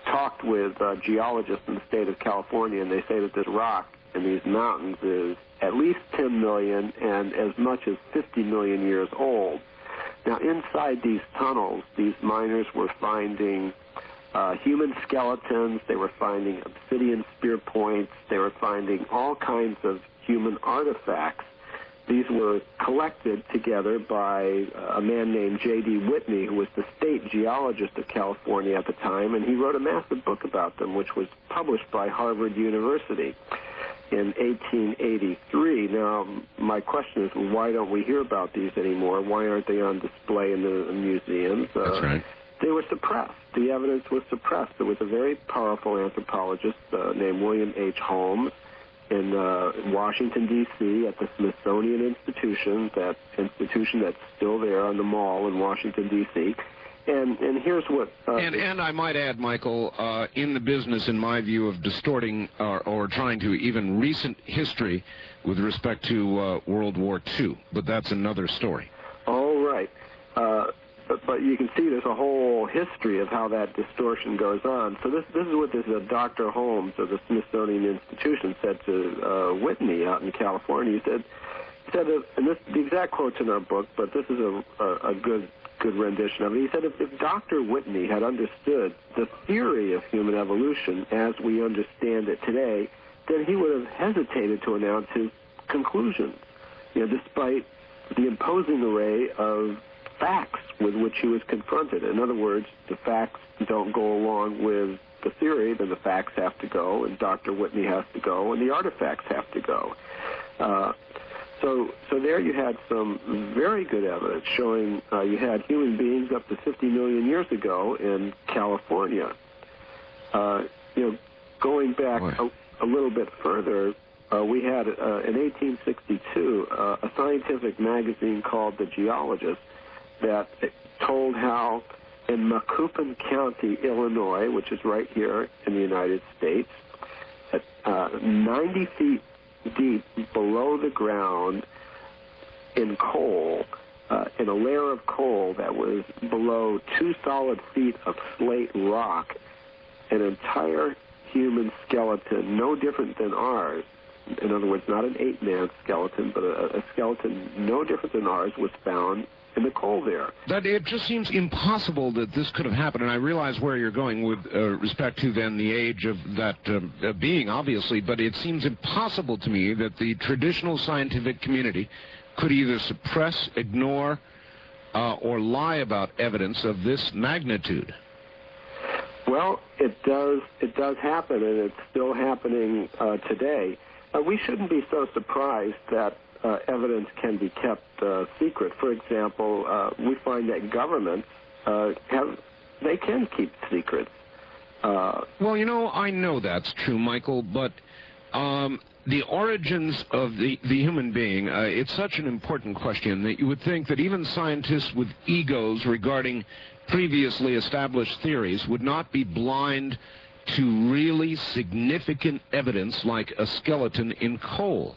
S4: talked with geologists in the state of California, and they say that this rock in these mountains is at least 10 million and as much as 50 million years old. Now, inside these tunnels, these miners were finding human skeletons, they were finding obsidian spear points, they were finding all kinds of human artifacts. These were collected together by a man named J.D. Whitney, who was the state geologist of California at the time, and he wrote a massive book about them, which was published by Harvard University in 1883. Now, my question is, why don't we hear about these anymore? Why aren't they on display in the museums?
S1: That's right.
S4: They were suppressed. The evidence was suppressed. There was a very powerful anthropologist named William H. Holmes in Washington, D.C., at the Smithsonian Institution, that institution that's still there on the Mall in Washington, D.C., and here's what...
S1: And I might add, Michael, in the business, in my view, of distorting or trying to even recent history with respect to World War II. But that's another story.
S4: All right. But you can see there's a whole history of how that distortion goes on. So this is what this Dr. Holmes of the Smithsonian Institution said to Whitney out in California. He said, and this, the exact quote's in our book, but this is a good rendition of it. He said, if Dr. Whitney had understood the theory of human evolution as we understand it today, then he would have hesitated to announce his conclusions, despite the imposing array of facts with which he was confronted. In other words, the facts don't go along with the theory, then the facts have to go, and Dr. Whitney has to go, and the artifacts have to go. So there you had some very good evidence showing you had human beings up to 50 million years ago in California. Going back a little bit further, we had in 1862 a scientific magazine called The Geologist that told how in Macoupin County, Illinois, which is right here in the United States, at 90 feet deep below the ground in coal, in a layer of coal that was below 2 solid feet of slate rock, an entire human skeleton, no different than ours. In other words, not an 8-man skeleton, but a skeleton no different than ours was found in the coal there. That
S1: it just seems impossible that this could have happened, and I realize where you're going with respect to then the age of that being, obviously, but it seems impossible to me that the traditional scientific community could either suppress, ignore, or lie about evidence of this magnitude.
S4: Well, it does happen, and it's still happening today. We shouldn't be so surprised that evidence can be kept secret. For example, we find that governments they can keep secrets.
S1: Well, I know that's true, Michael, but the origins of the human being, it's such an important question that you would think that even scientists with egos regarding previously established theories would not be blind to really significant evidence like a skeleton in coal.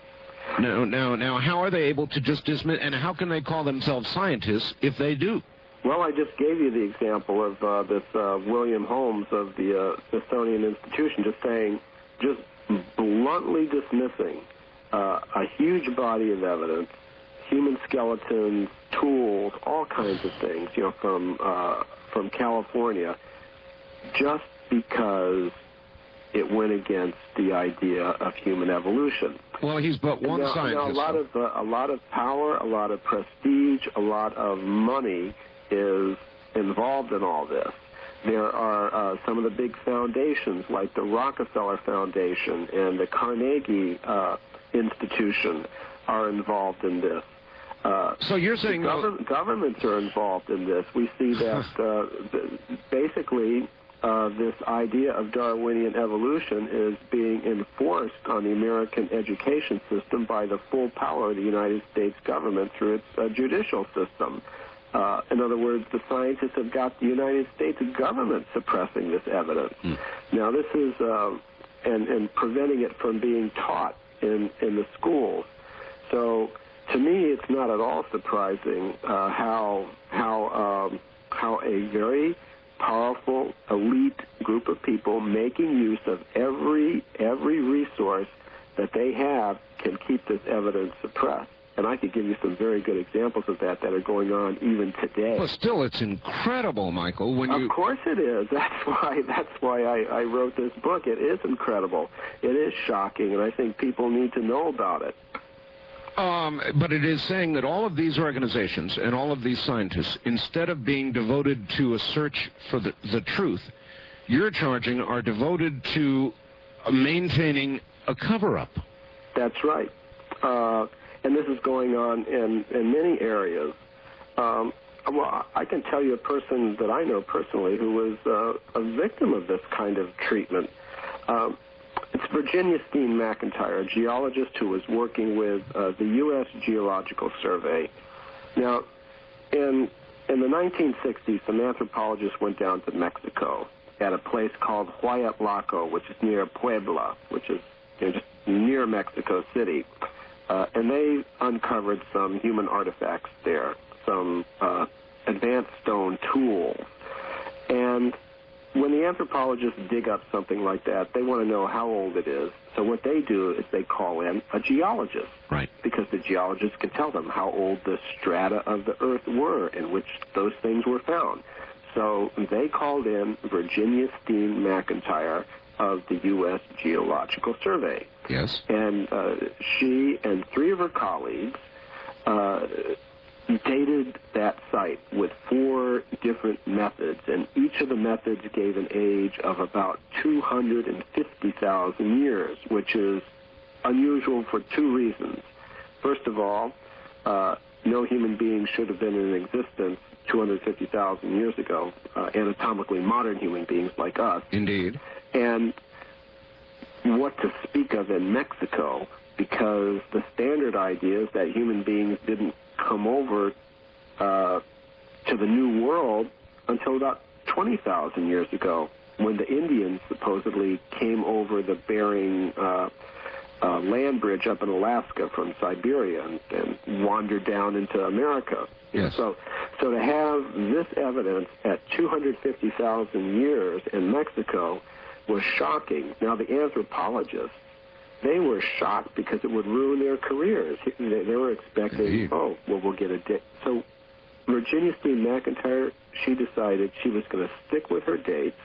S1: Now, how are they able to just dismiss, and how can they call themselves scientists if they do?
S4: Well, I just gave you the example of this William Holmes of the Smithsonian Institution just bluntly dismissing a huge body of evidence, human skeletons, tools, all kinds of things, from California, just because it went against the idea of human evolution.
S1: Well, he's but one scientist.
S4: A lot of power, a lot of prestige, a lot of money is involved in all this. There are some of the big foundations, like the Rockefeller Foundation and the Carnegie Institution, are involved in this.
S1: So you're saying
S4: governments are involved in this. We see that basically this idea of Darwinian evolution is being enforced on the American education system by the full power of the United States government through its judicial system. In other words, the scientists have got the United States government suppressing this evidence. Now, this is and preventing it from being taught in the schools. So, to me, it's not at all surprising how a very powerful, elite group of people making use of every resource that they have can keep this evidence suppressed. And I could give you some very good examples of that are going on even today.
S1: Well, still, it's incredible, Michael.
S4: Of course it is. That's why I wrote this book. It is incredible. It is shocking, and I think people need to know about it.
S1: But it is saying that all of these organizations and all of these scientists, instead of being devoted to a search for the truth, you're charging are devoted to maintaining a cover-up.
S4: That's right. And this is going on in many areas. Well, I can tell you a person that I know personally who was a victim of this kind of treatment. It's Virginia Steen McIntyre, a geologist who was working with the U.S. Geological Survey. Now, in the 1960s, some anthropologists went down to Mexico at a place called Huayatlaco, which is near Puebla, which is just near Mexico City. And they uncovered some human artifacts there, some advanced stone tools. And when the anthropologists dig up something like that, they want to know how old it is. So what they do is they call in a geologist.
S1: Right.
S4: Because the geologist can tell them how old the strata of the earth were in which those things were found. So they called in Virginia Steen McIntyre of the U.S. Geological Survey.
S1: Yes.
S4: And she and three of her colleagues dated that site with 4 different methods, and each of the methods gave an age of about 250,000 years, which is unusual for 2 reasons. First of all, no human being should have been in existence 250,000 years ago, anatomically modern human beings like us.
S1: Indeed.
S4: And what to speak of in Mexico, because the standard idea is that human beings didn't come over to the New World until about 20,000 years ago, when the Indians supposedly came over the Bering land bridge up in Alaska from Siberia and wandered down into America.
S1: Yes.
S4: So to have this evidence at 250,000 years in Mexico was shocking. Now, the anthropologists, they were shocked because it would ruin their careers. They were expecting,
S1: Indeed.
S4: oh, well, we'll get a date. So Virginia Steen McIntyre, she decided she was going to stick with her dates.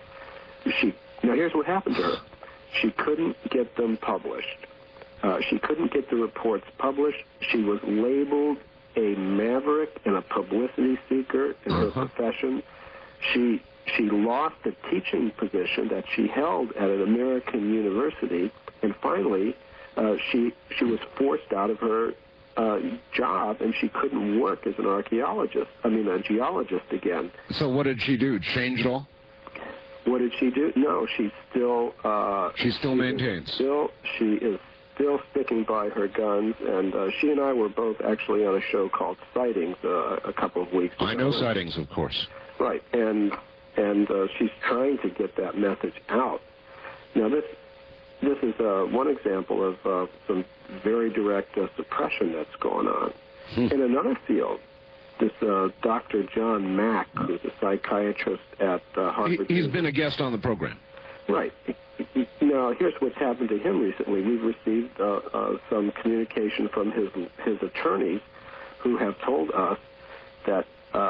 S4: Now, here's what happened to her. She couldn't get them published. She couldn't get the reports published. She was labeled a maverick and a publicity seeker in her profession. She lost the teaching position that she held at an American university, and finally she was forced out of her job, and she couldn't work as a geologist again.
S1: So what did she do? Change it all?
S4: What did she do? No, she still
S1: maintains.
S4: She is still sticking by her guns, and she and I were both actually on a show called Sightings a couple of weeks ago.
S1: I know Sightings, of course.
S4: Right, and she's trying to get that message out. Now, this is one example of some very direct suppression that's going on. In another field, this Dr. John Mack, who's a psychiatrist at Harvard.
S1: He's been a guest on the program.
S4: Right. Now, here's what's happened to him recently. We've received some communication from his attorneys who have told us that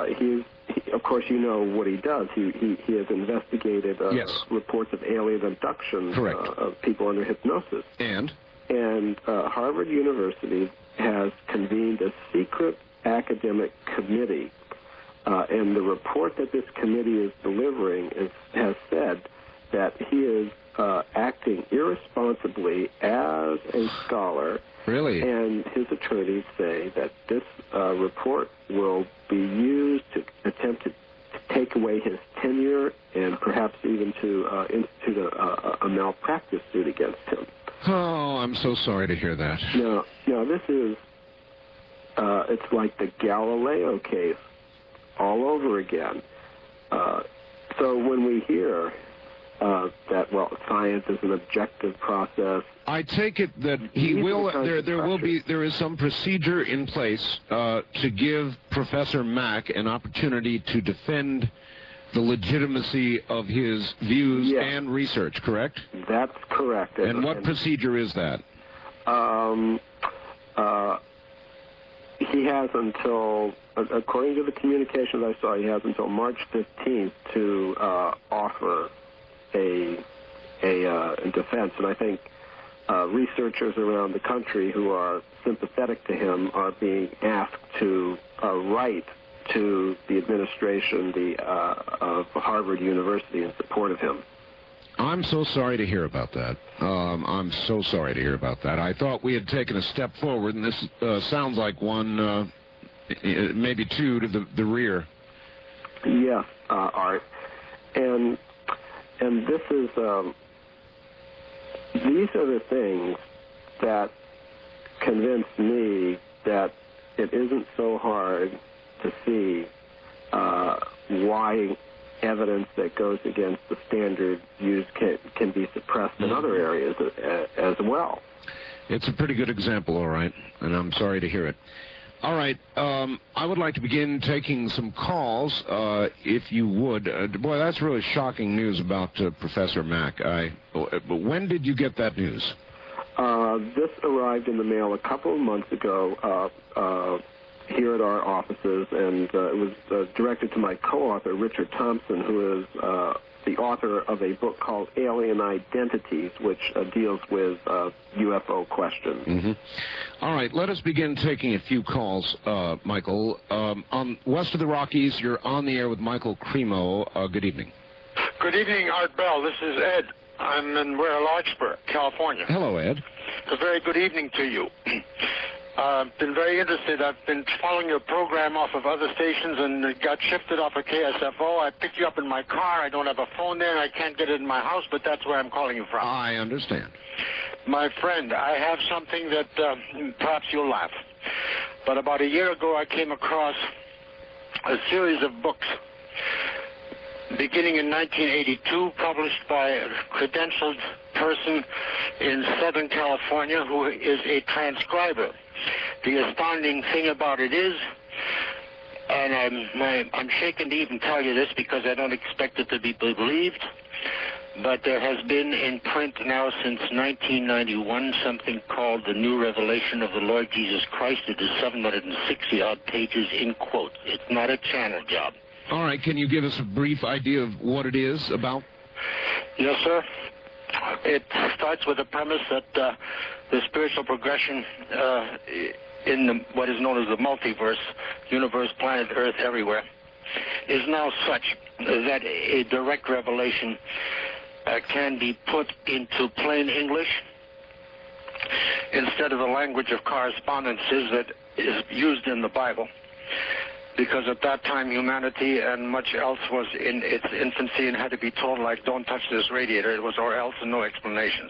S4: of course, you know what he does. He has investigated reports of alien abduction of people under hypnosis. And Harvard University has convened a secret academic committee, and the report that this committee is delivering has said that he is acting irresponsibly as a scholar.
S1: Really?
S4: And his attorneys say that this report will be used to attempt to take away his tenure and perhaps even to institute a malpractice suit against him.
S1: Oh, I'm so sorry to hear that.
S4: Now this is, it's like the Galileo case all over again. So when we hear that, well, science is an objective process,
S1: I take it that there is some procedure in place to give Professor Mack an opportunity to defend the legitimacy of his views
S4: Yes.
S1: and research, correct?
S4: That's correct.
S1: And what procedure is that?
S4: He has until, according to the communications I saw, he has until March 15th to offer a defense. And I think researchers around the country who are sympathetic to him are being asked to write to the administration of Harvard University in support of him.
S1: I'm so sorry to hear about that. I'm so sorry to hear about that. I thought we had taken a step forward, and this sounds like one, maybe two to the rear.
S4: Yes, Art. And this is, these are the things that convince me that it isn't so hard to see why evidence that goes against the standard views can be suppressed in other areas as well.
S1: It's a pretty good example, all right, and I'm sorry to hear it. All right, I would like to begin taking some calls, if you would. Boy, that's really shocking news about Professor Mack. But when did you get that news?
S4: This arrived in the mail a couple of months ago here at our offices, and it was directed to my co-author, Richard Thompson, who is the author of a book called Alien Identities, which deals with UFO questions.
S1: Mm-hmm. All right, let us begin taking a few calls, Michael. On west of the Rockies, you're on the air with Michael Cremo. Good evening.
S7: Good evening, Art Bell. This is Ed. I'm in Larkspur, California.
S1: Hello, Ed.
S7: A very good evening to you. I've been very interested. I've been following your program off of other stations and it got shifted off of KSFO. I picked you up in my car. I don't have a phone there and I can't get it in my house, but that's where I'm calling you from.
S1: I understand.
S7: My friend, I have something that perhaps you'll laugh. But about a year ago, I came across a series of books beginning in 1982, published by a credentialed person in Southern California who is a transcriber. The astounding thing about it is, and I'm shaken to even tell you this because I don't expect it to be believed, but there has been in print now since 1991 something called The New Revelation of the Lord Jesus Christ. It is 760-odd pages in quotes. It's not a channel job.
S1: All right, can you give us a brief idea of what it is about?
S7: Yes, sir. It starts with the premise that the spiritual progression in what is known as the multiverse, universe, planet Earth, everywhere, is now such that a direct revelation can be put into plain English instead of the language of correspondences that is used in the Bible. Because at that time, humanity and much else was in its infancy and had to be told, like, don't touch this radiator. It was or else and no explanations.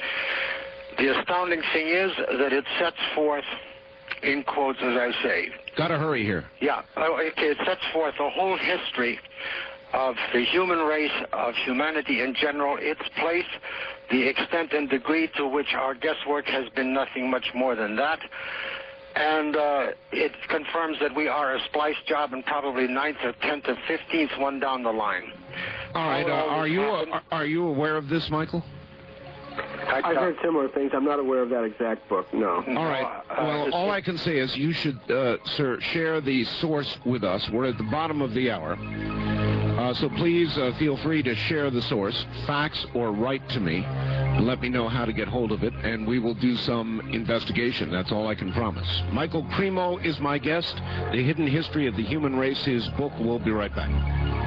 S7: The astounding thing is that it sets forth, in quotes, as I say.
S1: Gotta hurry here.
S7: Yeah. Okay, it sets forth the whole history of the human race, of humanity in general, its place, the extent and degree to which our guesswork has been nothing much more than that. And it confirms that we are a splice job and probably 9th or 10th or 15th one down the line.
S1: All right. Are you aware of this, Michael?
S4: I've heard similar things. I'm not aware of that exact book, no.
S1: All right. Well, all I can say is you should, sir, share the source with us. We're at the bottom of the hour. So please feel free to share the source, fax or write to me. Let me know how to get hold of it, and we will do some investigation. That's all I can promise. Michael Cremo is my guest. The Hidden History of the Human Race, his book. We'll be right back.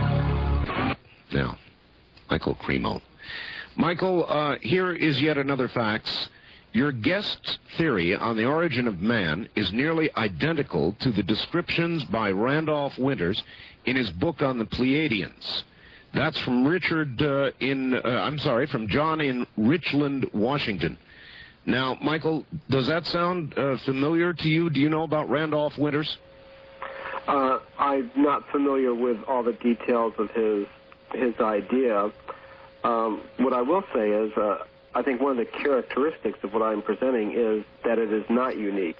S1: Now, Michael Cremo. Michael, here is yet another fax. Your guest's theory on the origin of man is nearly identical to the descriptions by Randolph Winters in his book on the Pleiadians. That's from from John in Richland, Washington. Now, Michael, does that sound familiar to you? Do you know about Randolph Winters?
S4: I'm not familiar with all the details of his idea. What I will say is, I think one of the characteristics of what I'm presenting is that it is not unique.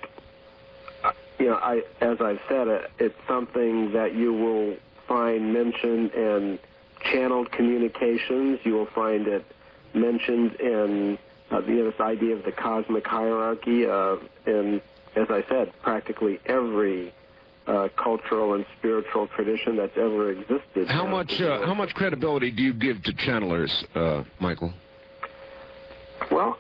S4: As I've said, it's something that you will find mentioned and channeled communications. You will find it mentioned in this idea of the cosmic hierarchy, and as I said, practically every cultural and spiritual tradition that's ever existed.
S1: How much credibility do you give to channelers, Michael?
S4: Well,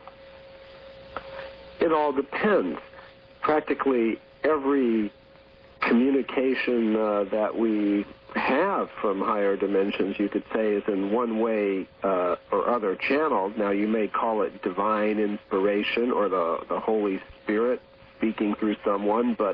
S4: it all depends. Practically every communication that we have from higher dimensions, you could say, is in one way or other channeled. Now, you may call it divine inspiration or the Holy Spirit speaking through someone, but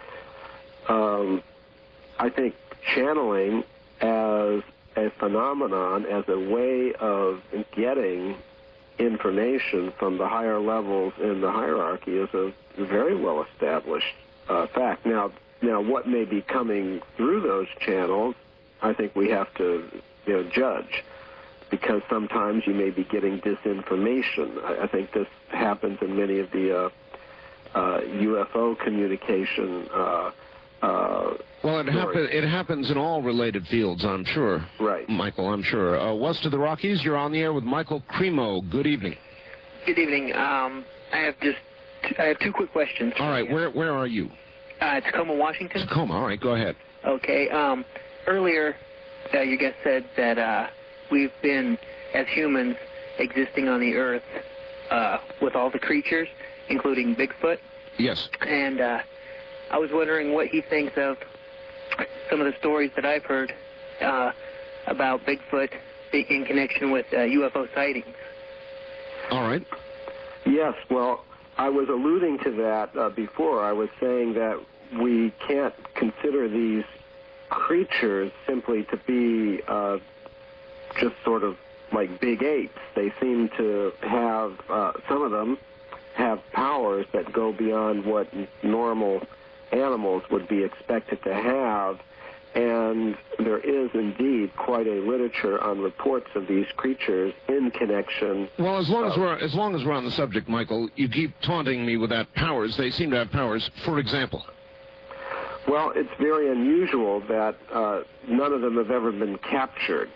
S4: I think channeling as a phenomenon, as a way of getting information from the higher levels in the hierarchy is a very well-established fact. Now, what may be coming through those channels, I think we have to judge, because sometimes you may be getting disinformation. I think this happens in many of the UFO communication
S1: well, it happens in all related fields, I'm sure.
S4: Right.
S1: Michael, I'm sure. West of the Rockies, you're on the air with Michael Cremo. Good evening.
S8: Good evening. I have two quick questions.
S1: All right, where are you?
S8: Tacoma, Washington.
S1: Tacoma, all right, go ahead.
S8: Okay. Earlier, you guys said that we've been, as humans, existing on the Earth with all the creatures, including Bigfoot.
S1: Yes.
S8: And I was wondering what he thinks of some of the stories that I've heard about Bigfoot in connection with UFO sightings.
S1: All right.
S4: Yes, well, I was alluding to that before. I was saying that we can't consider these creatures simply to be just sort of like big apes. They seem to have, some of them have powers that go beyond what normal animals would be expected to have, and there is indeed quite a literature on reports of these creatures in connection.
S1: Well, as long as we're on the subject, Michael, you keep taunting me with that powers. They seem to have powers. For example.
S4: Well, it's very unusual that none of them have ever been captured.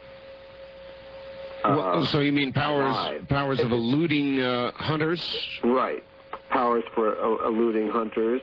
S1: So you mean powers of eluding hunters?
S4: Right. Powers for eluding hunters.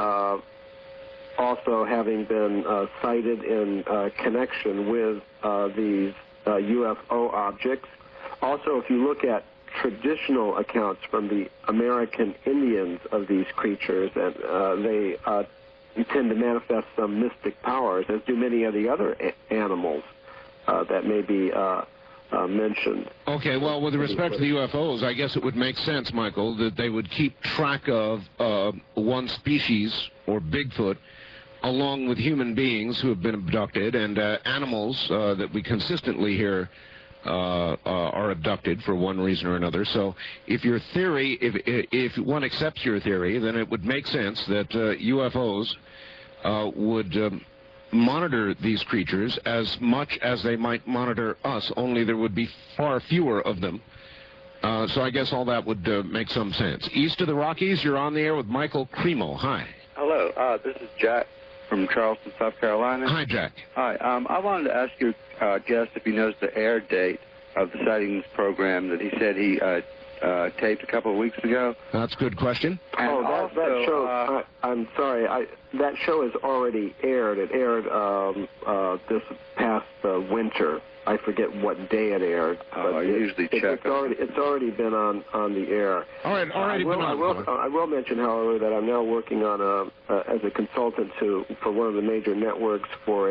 S4: Also having been cited in connection with these UFO objects. Also, if you look at traditional accounts from the American Indians of these creatures, and they tend to manifest some mystic powers, as do many of the other animals that may be mentioned.
S1: Okay, well, with respect to the UFOs, I guess it would make sense, Michael, that they would keep track of one species, or Bigfoot, along with human beings who have been abducted, and animals that we consistently hear are abducted for one reason or another. So if your theory, if one accepts your theory, then it would make sense that UFOs would monitor these creatures as much as they might monitor us, only there would be far fewer of them. So I guess all that would make some sense. East of the Rockies, you're on the air with Michael Cremo. Hi.
S9: Hello, this is Jack from Charleston, South Carolina.
S1: Hi, Jack.
S9: Hi, I wanted to ask your guest if he knows the air date of the sightings program that he said he taped a couple of weeks ago.
S1: That's a good question.
S4: And that show, I'm sorry, that show has already aired. It aired this past winter. I forget what day it aired.
S9: I usually check.
S4: It's already been on the air.
S1: All right, already been on.
S4: I will mention, however, that I'm now working on as a consultant for one of the major networks for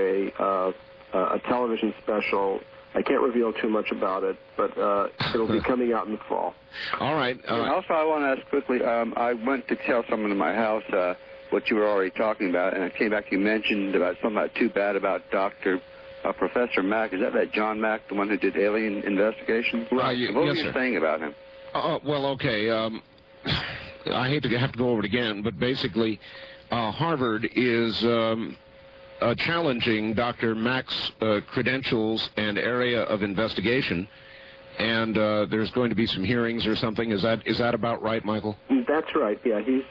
S4: a television special. I can't reveal too much about it, but it'll be coming out in the fall.
S1: All right.
S9: Also, I want to ask quickly, I went to tell someone in my house what you were already talking about, and I came back, you mentioned about something about too bad about Professor Mack. Is that John Mack, the one who did alien investigations?
S1: Right.
S9: What were you saying about him?
S1: Well, okay. I hate to have to go over it again, but basically, Harvard is challenging Dr. Mack's credentials and area of investigation, and there's going to be some hearings or something. Is that about right, Michael?
S4: That's right. Yeah, he's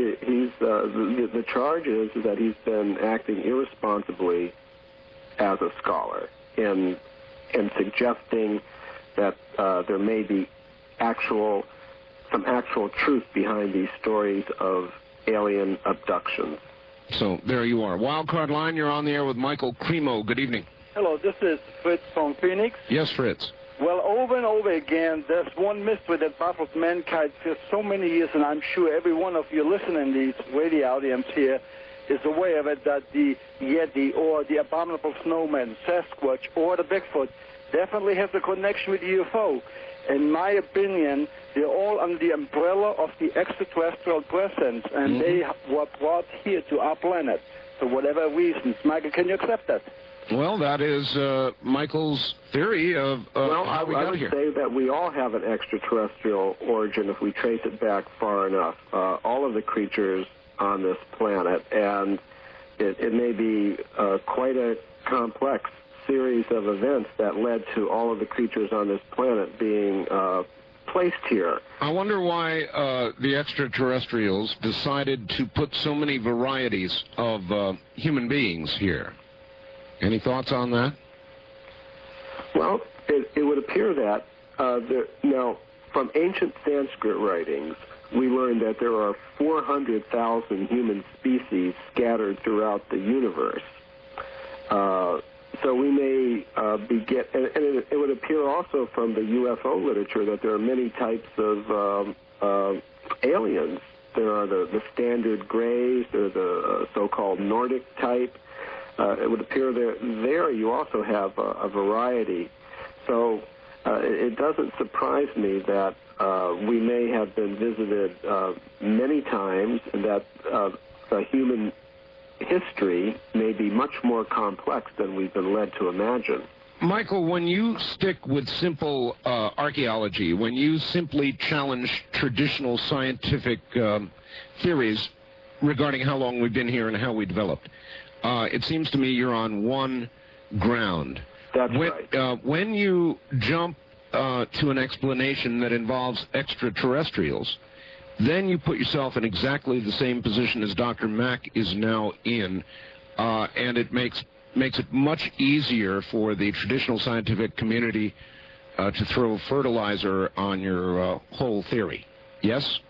S4: the charge is that he's been acting irresponsibly as a scholar in and suggesting that there may be some actual truth behind these stories of alien abductions.
S1: So there you are. Wildcard Line, you're on the air with Michael Cremo. Good evening.
S10: Hello, this is Fritz from Phoenix.
S1: Yes, Fritz.
S10: Well, over and over again, there's one mystery that baffles mankind for so many years, and I'm sure every one of you listening to this radio audience here is aware of it, that the Yeti or the abominable snowman, Sasquatch, or the Bigfoot definitely has a connection with UFO. In my opinion, they're all under the umbrella of the extraterrestrial presence, and they were brought here to our planet for whatever reasons. Michael, can you accept that?
S1: Well, that is Michael's theory of how we got here.
S4: I would say that we all have an extraterrestrial origin if we trace it back far enough. All of the creatures on this planet, and it may be quite a complex series of events that led to all of the creatures on this planet being placed here.
S1: I wonder why the extraterrestrials decided to put so many varieties of human beings here. Any thoughts on that?
S4: Well, it would appear that now, from ancient Sanskrit writings, we learned that there are 400,000 human species scattered throughout the universe. So we may and it would appear also from the UFO literature that there are many types of aliens. There are the standard grays, there are the so-called Nordic type. It would appear there you also have a variety. So it doesn't surprise me that we may have been visited many times, and that human history may be much more complex than we've been led to imagine.
S1: Michael, when you stick with simple archaeology, when you simply challenge traditional scientific theories regarding how long we've been here and how we developed, it seems to me you're on one ground.
S4: That's right.
S1: When you jump to an explanation that involves extraterrestrials, then you put yourself in exactly the same position as Dr. Mack is now in, and it makes it much easier for the traditional scientific community to throw fertilizer on your whole theory. Yes?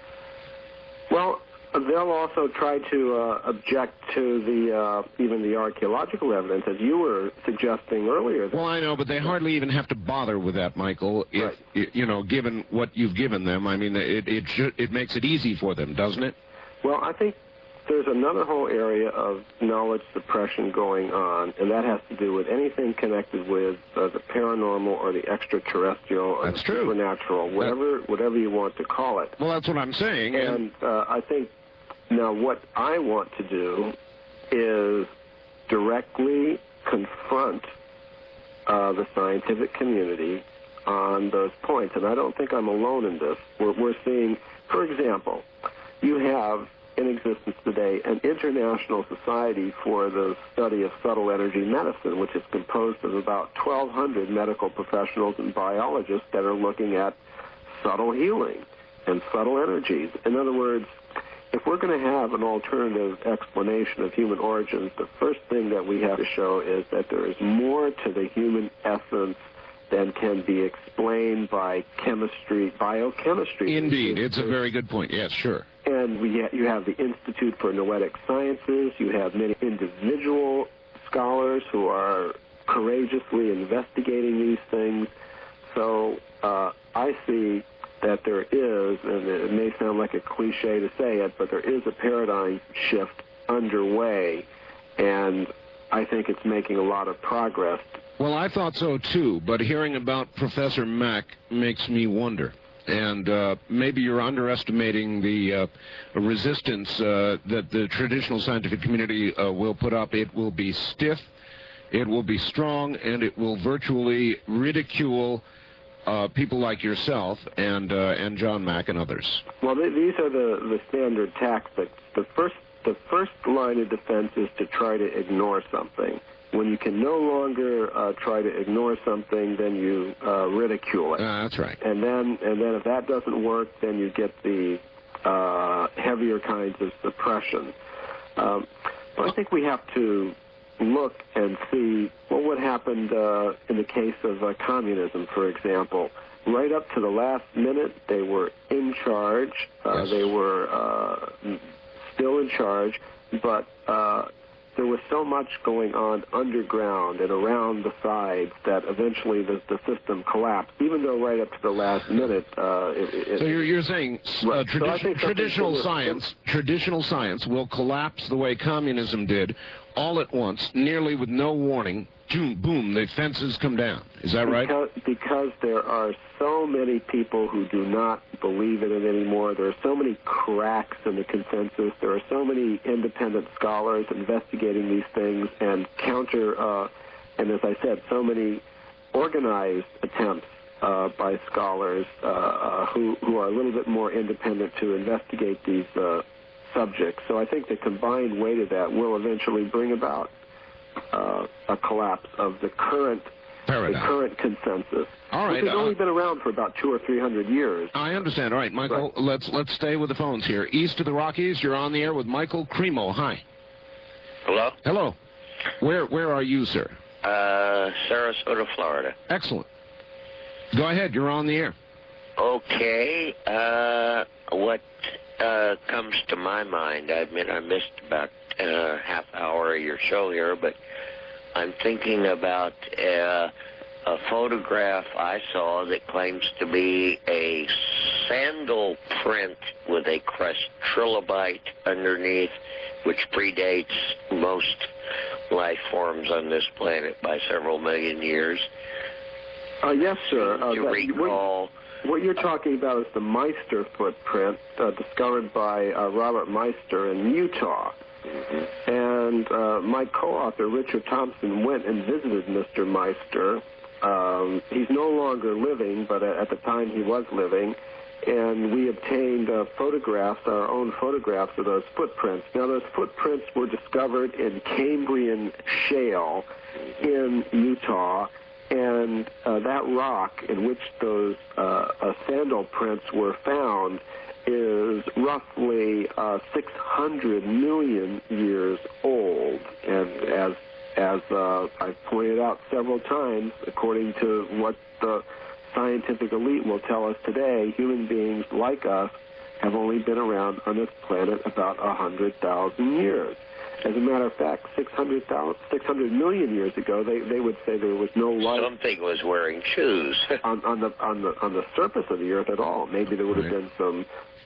S4: Well, they'll also try to object to even the archaeological evidence, as you were suggesting earlier.
S1: Well, I know, but they hardly even have to bother with that, Michael. If given what you've given them, I mean, it makes it easy for them, doesn't it?
S4: Well, I think there's another whole area of knowledge suppression going on, and that has to do with anything connected with the paranormal or the extraterrestrial or the supernatural, whatever you want to call it.
S1: Well, that's what I'm saying.
S4: And I think now what I want to do is directly confront the scientific community on those points, and I don't think I'm alone in this. We're seeing, for example, you have in existence today an international society for the study of subtle energy medicine, which is composed of about 1,200 medical professionals and biologists that are looking at subtle healing and subtle energies. In other words, if we're going to have an alternative explanation of human origins, the first thing that we have to show is that there is more to the human essence than can be explained by chemistry, biochemistry.
S1: Indeed, it's a very good point. Yes, sure.
S4: And you have the Institute for Noetic Sciences. You have many individual scholars who are courageously investigating these things. So I see that there is, and it may sound like a cliche to say it, but there is a paradigm shift underway, and I think it's making a lot of progress.
S1: Well, I thought so too, but hearing about Professor Mack makes me wonder. And maybe you're underestimating the resistance that the traditional scientific community will put up. It will be stiff, it will be strong, and it will virtually ridicule people like yourself and John Mack and others.
S4: Well, these are the standard tactics. The first line of defense is to try to ignore something. When you can no longer try to ignore something, then you ridicule it.
S1: That's right.
S4: And then if that doesn't work, then you get the heavier kinds of suppression. But I think we have to look and see, well, what happened in the case of communism, for example. Right up to the last minute, they were in charge. They were still in charge, but there was so much going on underground and around the sides that eventually the system collapsed, even though right up to the last minute.
S1: So you're saying traditional science will collapse the way communism did, all at once, nearly with no warning. Boom, the fences come down. Is that right?
S4: Because there are so many people who do not believe in it anymore. There are so many cracks in the consensus. There are so many independent scholars investigating these things and and as I said, so many organized attempts by scholars who are a little bit more independent to investigate these subjects. So I think the combined weight of that will eventually bring about a collapse of the current consensus.
S1: All right,
S4: which has only been around for about 200 or 300 years.
S1: I understand. All right, Michael, let's stay with the phones here. East of the Rockies, you're on the air with Michael Cremo. Hi.
S11: Hello?
S1: Hello. Where are you, sir?
S11: Sarasota, Florida.
S1: Excellent. Go ahead, you're on the air.
S11: Okay. What comes to my mind, I admit I missed about half hour of your show here, but I'm thinking about a photograph I saw that claims to be a sandal print with a crest trilobite underneath, which predates most life forms on this planet by several million years.
S4: Yes, sir.
S11: Do you recall?
S4: What you're talking about is the Meister footprint discovered by Robert Meister in Utah. Mm-hmm. And my co-author, Richard Thompson, went and visited Mr. Meister. He's no longer living, but at the time he was living, and we obtained photographs, our own photographs of those footprints. Now, those footprints were discovered in Cambrian shale in Utah, and that rock in which those sandal prints were found is roughly 600 million years old. And as I've pointed out several times, according to what the scientific elite will tell us today, human beings like us have only been around on this planet about 100,000 years. As a matter of fact, 600 million years ago, they would say there was no life.
S11: Something was wearing shoes
S4: on the surface of the Earth at all. Maybe there would have been some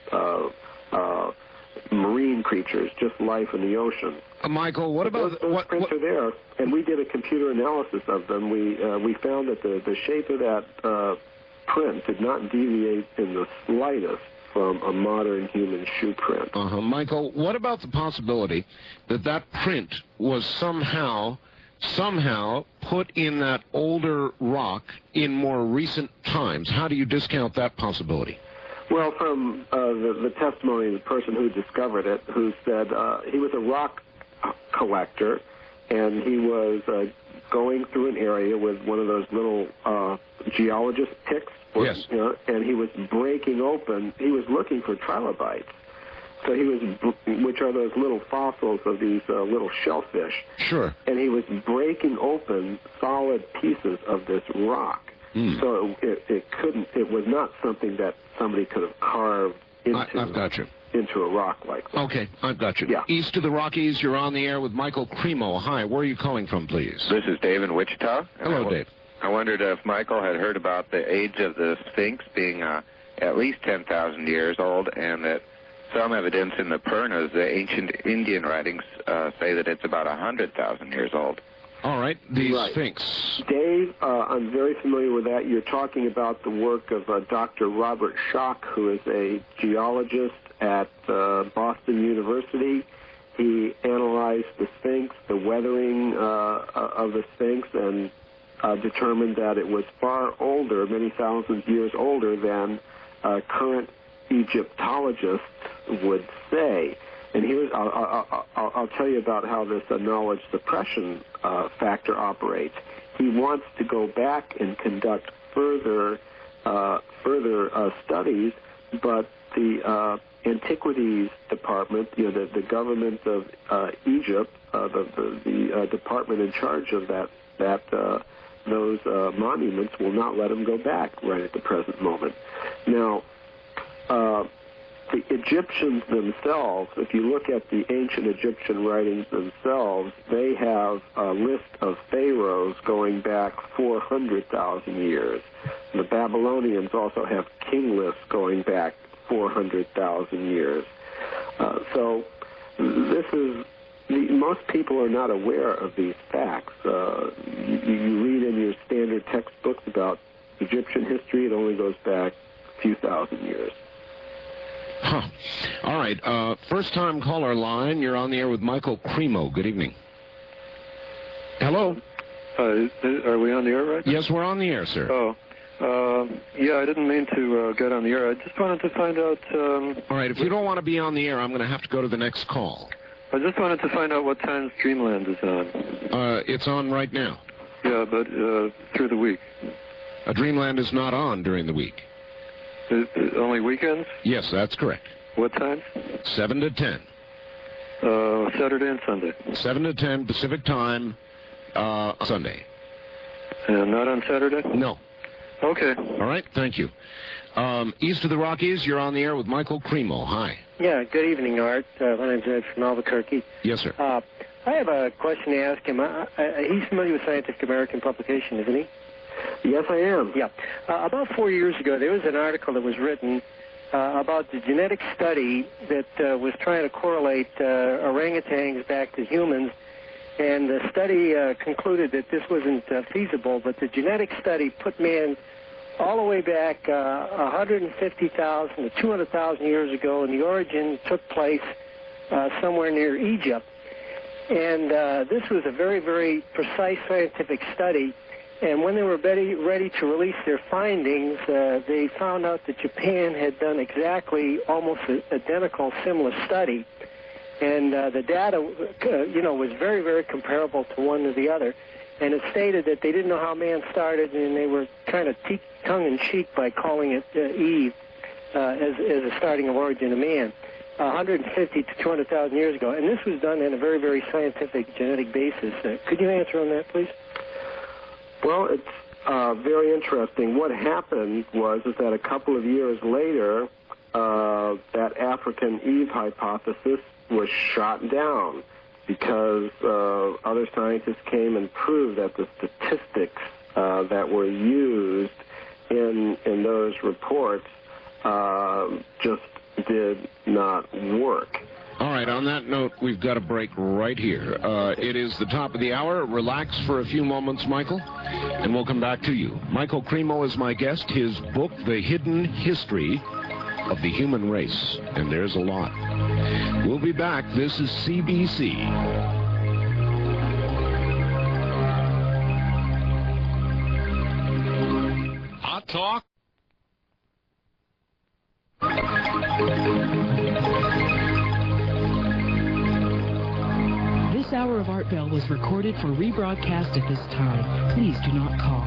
S4: marine creatures, just life in the ocean.
S1: Michael, what about
S4: those prints are there? And we did a computer analysis of them. We found that the shape of that print did not deviate in the slightest from a modern human shoe print.
S1: Michael, what about the possibility that print was somehow put in that older rock in more recent times? How do you discount that possibility?
S4: Well, from the testimony of the person who discovered it, who said he was a rock collector, and he was going through an area with one of those little geologist picks.
S1: Yes.
S4: And he was breaking open. He was looking for trilobites. So he was, which are those little fossils of these little shellfish.
S1: Sure.
S4: And he was breaking open solid pieces of this rock. So it was not something that somebody could have carved into.
S1: I've got you.
S4: Into a rock like that.
S1: Okay, I've got you.
S4: Yeah.
S1: East of the Rockies, you're on the air with Michael Cremo. Hi, where are you calling from, please?
S12: This is Dave in Wichita.
S1: Hello, Dave.
S12: I wondered if Michael had heard about the age of the Sphinx being at least 10,000 years old, and that some evidence in the Purnas, the ancient Indian writings, say that it's about 100,000 years old.
S1: All right, the Sphinx.
S4: Dave, I'm very familiar with that. You're talking about the work of Dr. Robert Schoch, who is a geologist at Boston University. He analyzed the Sphinx, the weathering of the Sphinx, and determined that it was far older, many thousands years older than current Egyptologists would say. And here's I'll tell you about how this knowledge suppression factor operates. He wants to go back and conduct further studies, but the Antiquities Department, the government of Egypt, the department in charge of those monuments will not let them go back right at the present moment. Now, the Egyptians themselves, if you look at the ancient Egyptian writings themselves, they have a list of pharaohs going back 400,000 years. The Babylonians also have king lists going back 400,000 years. So this is, most people are not aware of these facts. You read in your standard textbooks about Egyptian history, it only goes back a few thousand years.
S1: Huh. All right. First-time caller line. You're on the air with Michael Cremo. Good evening. Hello.
S13: Are we on the air right now?
S1: Yes, we're on the air, sir.
S13: Oh. Yeah, I didn't mean to get on the air. I just wanted to find out...
S1: All right. If you don't want to be on the air, I'm going to have to go to the next call.
S13: I just wanted to find out what times Dreamland is on.
S1: It's on right now.
S13: Yeah, but through the week.
S1: Dreamland is not on during the week.
S13: Only weekends?
S1: Yes, that's correct.
S13: What time?
S1: 7 to 10.
S13: Saturday and Sunday.
S1: 7 to 10 Pacific time, Sunday.
S13: And not on Saturday?
S1: No.
S13: Okay.
S1: All right, thank you. East of the Rockies, you're on the air with Michael Cremo. Hi.
S14: Yeah, good evening, Art. My name's Ed from Albuquerque.
S1: Yes, sir.
S14: I have a question to ask him. He's familiar with Scientific American publication, isn't he?
S4: Yes, I am.
S14: Yeah. About 4 years ago, there was an article that was written about the genetic study that was trying to correlate orangutans back to humans, and the study concluded that this wasn't feasible, but the genetic study put man all the way back 150,000 to 200,000 years ago, and the origin took place somewhere near Egypt. And this was a very, very precise scientific study. And when they were ready to release their findings, they found out that Japan had done exactly almost an identical, similar study. And the data, was very, very comparable to one to the other. And it stated that they didn't know how man started, and they were kind of tongue-in-cheek by calling it Eve as a starting origin of man, 150 to 200,000 years ago. And this was done on a very, very scientific genetic basis. Could you answer on that, please?
S4: Well, it's very interesting. What happened was that a couple of years later, that African Eve hypothesis was shot down because other scientists came and proved that the statistics that were used in those reports just did not work.
S1: All right, on that note, we've got a break right here. It is the top of the hour. Relax for a few moments, Michael, and we'll come back to you. Michael Cremo is my guest. His book, The Hidden History of the Human Race, and there's a lot. We'll be back. This is CBC. Hot Talk.
S6: This hour of Art Bell was recorded for rebroadcast at this time. Please do not call.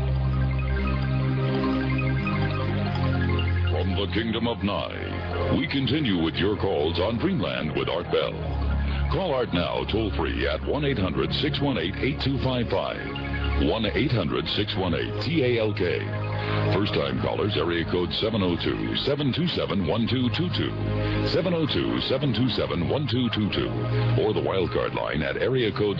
S5: From the Kingdom of Nye, we continue with your calls on Dreamland with Art Bell. Call Art now toll-free at 1-800-618-8255. 1-800-618-TALK. First-time callers, area code 702-727-1222. 702-727-1222. Or the wildcard line at area code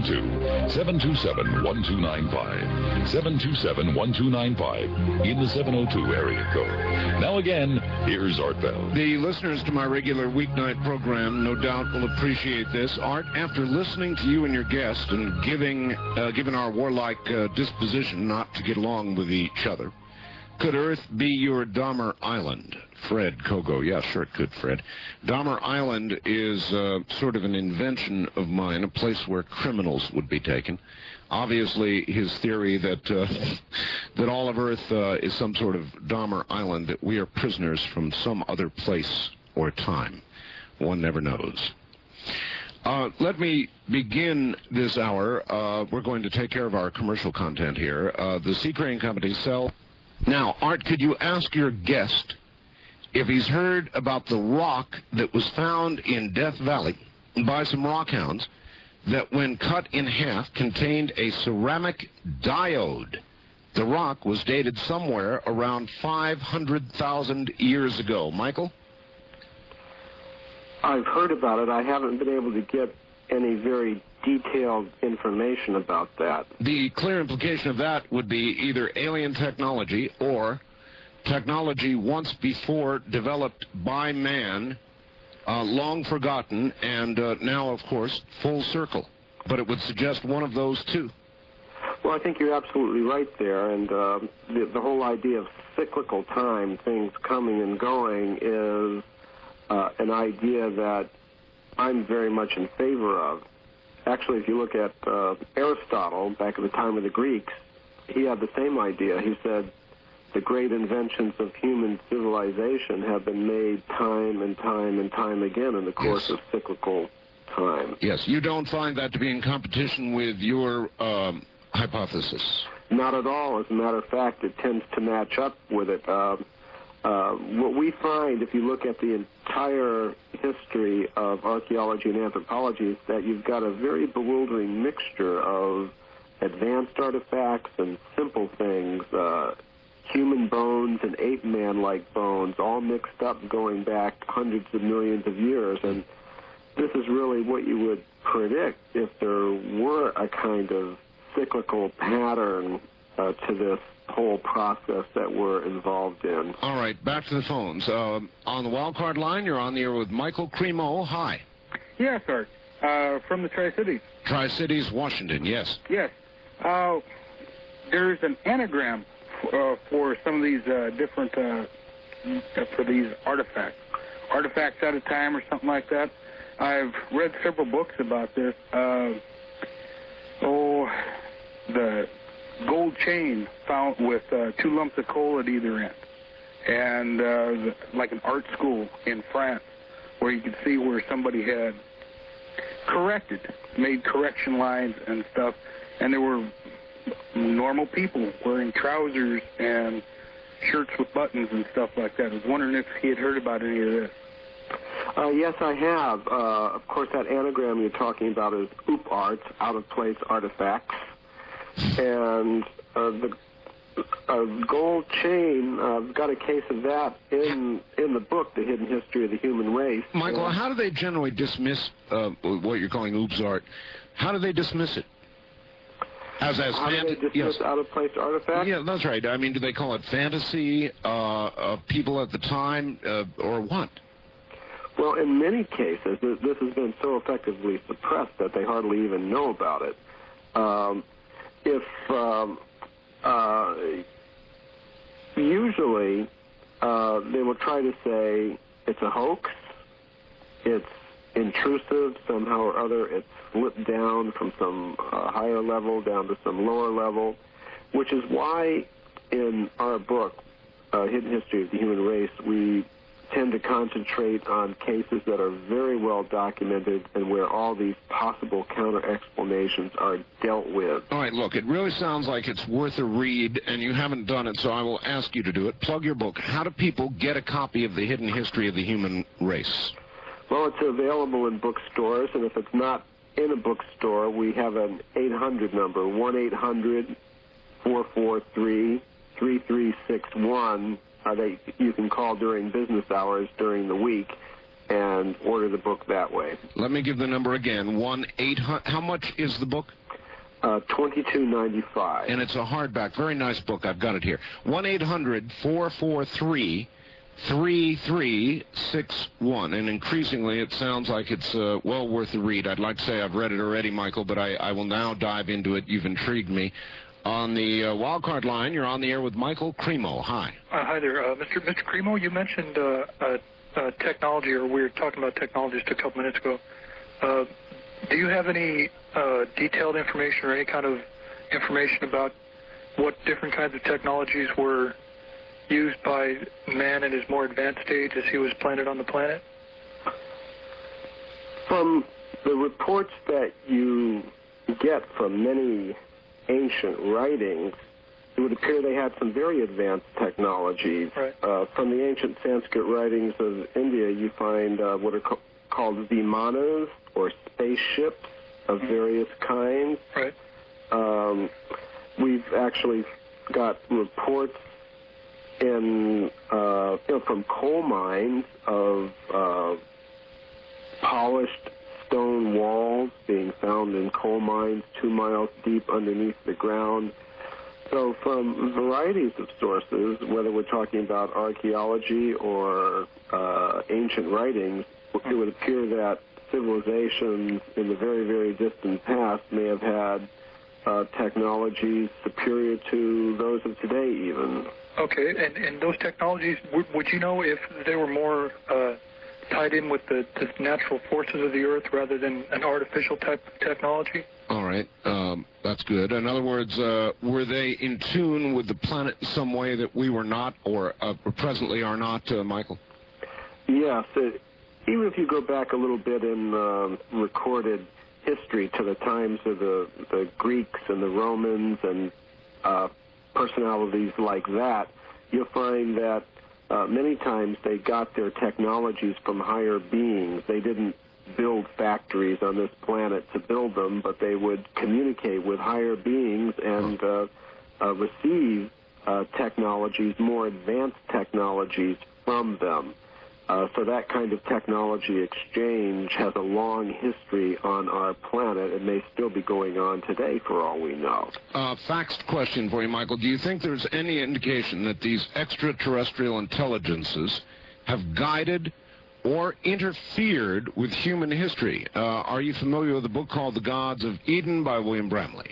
S5: 702-727-1295. 727-1295 in the 702 area code. Now again, here's Art Bell.
S1: The listeners to my regular weeknight program no doubt will appreciate this. Art, after listening to you and your guest and given our warlike disposition not to get along with each other, could Earth be your Dahmer Island? Fred Kogo. Yeah, sure it could, Fred. Dahmer Island is sort of an invention of mine, a place where criminals would be taken. Obviously, his theory that that all of Earth is some sort of Dahmer Island, that we are prisoners from some other place or time. One never knows. Let me begin this hour. We're going to take care of our commercial content here. The Sea Crane Company sell... Now, Art, could you ask your guest if he's heard about the rock that was found in Death Valley by some rock hounds that when cut in half contained a ceramic diode. The rock was dated somewhere around 500,000 years ago. Michael?
S4: I've heard about it. I haven't been able to get any very detailed information about that.
S1: The clear implication of that would be either alien technology or technology once before developed by man, long forgotten, and now, of course, full circle. But it would suggest one of those two.
S4: Well, I think you're absolutely right there, and the whole idea of cyclical time, things coming and going, is an idea that I'm very much in favor of. Actually, if you look at Aristotle, back at the time of the Greeks, he had the same idea. He said the great inventions of human civilization have been made time and time and time again in the course of cyclical time.
S1: Yes, you don't find that to be in competition with your hypothesis?
S4: Not at all. As a matter of fact, it tends to match up with it. What we find, if you look at the entire history of archaeology and anthropology, is that you've got a very bewildering mixture of advanced artifacts and simple things, human bones and ape-man-like bones, all mixed up going back hundreds of millions of years. And this is really what you would predict if there were a kind of cyclical pattern to this whole process that we're involved in.
S1: All right, back to the phones. On the wild card line, you're on the air with Michael Cremo. Hi.
S15: Yes, sir. From the Tri-Cities.
S1: Tri-Cities, Washington, yes.
S15: Yes. There's an anagram for some of these different, for these artifacts. Artifacts at a time or something like that. I've read several books about this. The gold chain found with 2 lumps of coal at either end. And like an art school in France where you could see where somebody had made correction lines and stuff. And there were normal people wearing trousers and shirts with buttons and stuff like that. I was wondering if he had heard about any of this.
S4: Yes, I have. Of course, that anagram you're talking about is OOP arts, out-of-place artifacts. And the gold chain, I've got a case of that in the book, The Hidden History of the Human Race.
S1: Michael, how do they generally dismiss what you're calling OOPs art? How do they dismiss it? How do they dismiss
S4: out-of-place artifacts?
S1: Yeah, that's right. I mean, do they call it fantasy of people at the time, or what?
S4: Well, in many cases, this has been so effectively suppressed that they hardly even know about it. Usually they will try to say it's a hoax, it's intrusive somehow or other, it's slipped down from some higher level down to some lower level, which is why in our book, Hidden History of the Human Race, we tend to concentrate on cases that are very well documented and where all these possible counter-explanations are dealt with.
S1: All right, look, it really sounds like it's worth a read, and you haven't done it, so I will ask you to do it. Plug your book. How do people get a copy of The Hidden History of the Human Race?
S4: Well, it's available in bookstores, and if it's not in a bookstore, we have an 800 number, 1-800-443-3361. That you can call during business hours during the week and order the book that way.
S1: Let me give the number again. 1-800. How much is the book?
S4: $22.95.
S1: And it's a hardback. Very nice book. I've got it here. 1-800-443-3361. And increasingly, it sounds like it's well worth the read. I'd like to say I've read it already, Michael, but I will now dive into it. You've intrigued me. On the wildcard line, you're on the air with Michael Cremo. Hi.
S16: Hi there. Mr. Cremo, you mentioned technology, or we were talking about technology just a couple minutes ago. Do you have any detailed information or any kind of information about what different kinds of technologies were used by man in his more advanced stage as he was planted on the planet?
S4: From the reports that you get from many ancient writings, it would appear they had some very advanced technologies.
S16: Right.
S4: From the ancient Sanskrit writings of India, you find what are called vimanas, or spaceships of various kinds.
S16: Right.
S4: We've actually got reports from coal mines of polished stone walls being found in coal mines 2 miles deep underneath the ground. So from varieties of sources, whether we're talking about archaeology or ancient writings, it would appear that civilizations in the very, very distant past may have had technologies superior to those of today even.
S16: Okay, and those technologies, would you know if they were more tied in with the natural forces of the Earth rather than an artificial type of technology?
S1: All right, that's good. In other words, were they in tune with the planet in some way that we were not, or presently are not, Michael?
S4: Yes. Even if you go back a little bit in recorded history to the times of the Greeks and the Romans and personalities like that, you'll find that many times they got their technologies from higher beings. They didn't build factories on this planet to build them, but they would communicate with higher beings and receive technologies, more advanced technologies from them. So that kind of technology exchange has a long history on our planet and may still be going on today for all we know.
S1: Facts question for you, Michael. Do you think there's any indication that these extraterrestrial intelligences have guided or interfered with human history? Are you familiar with a book called The Gods of Eden by William Bramley?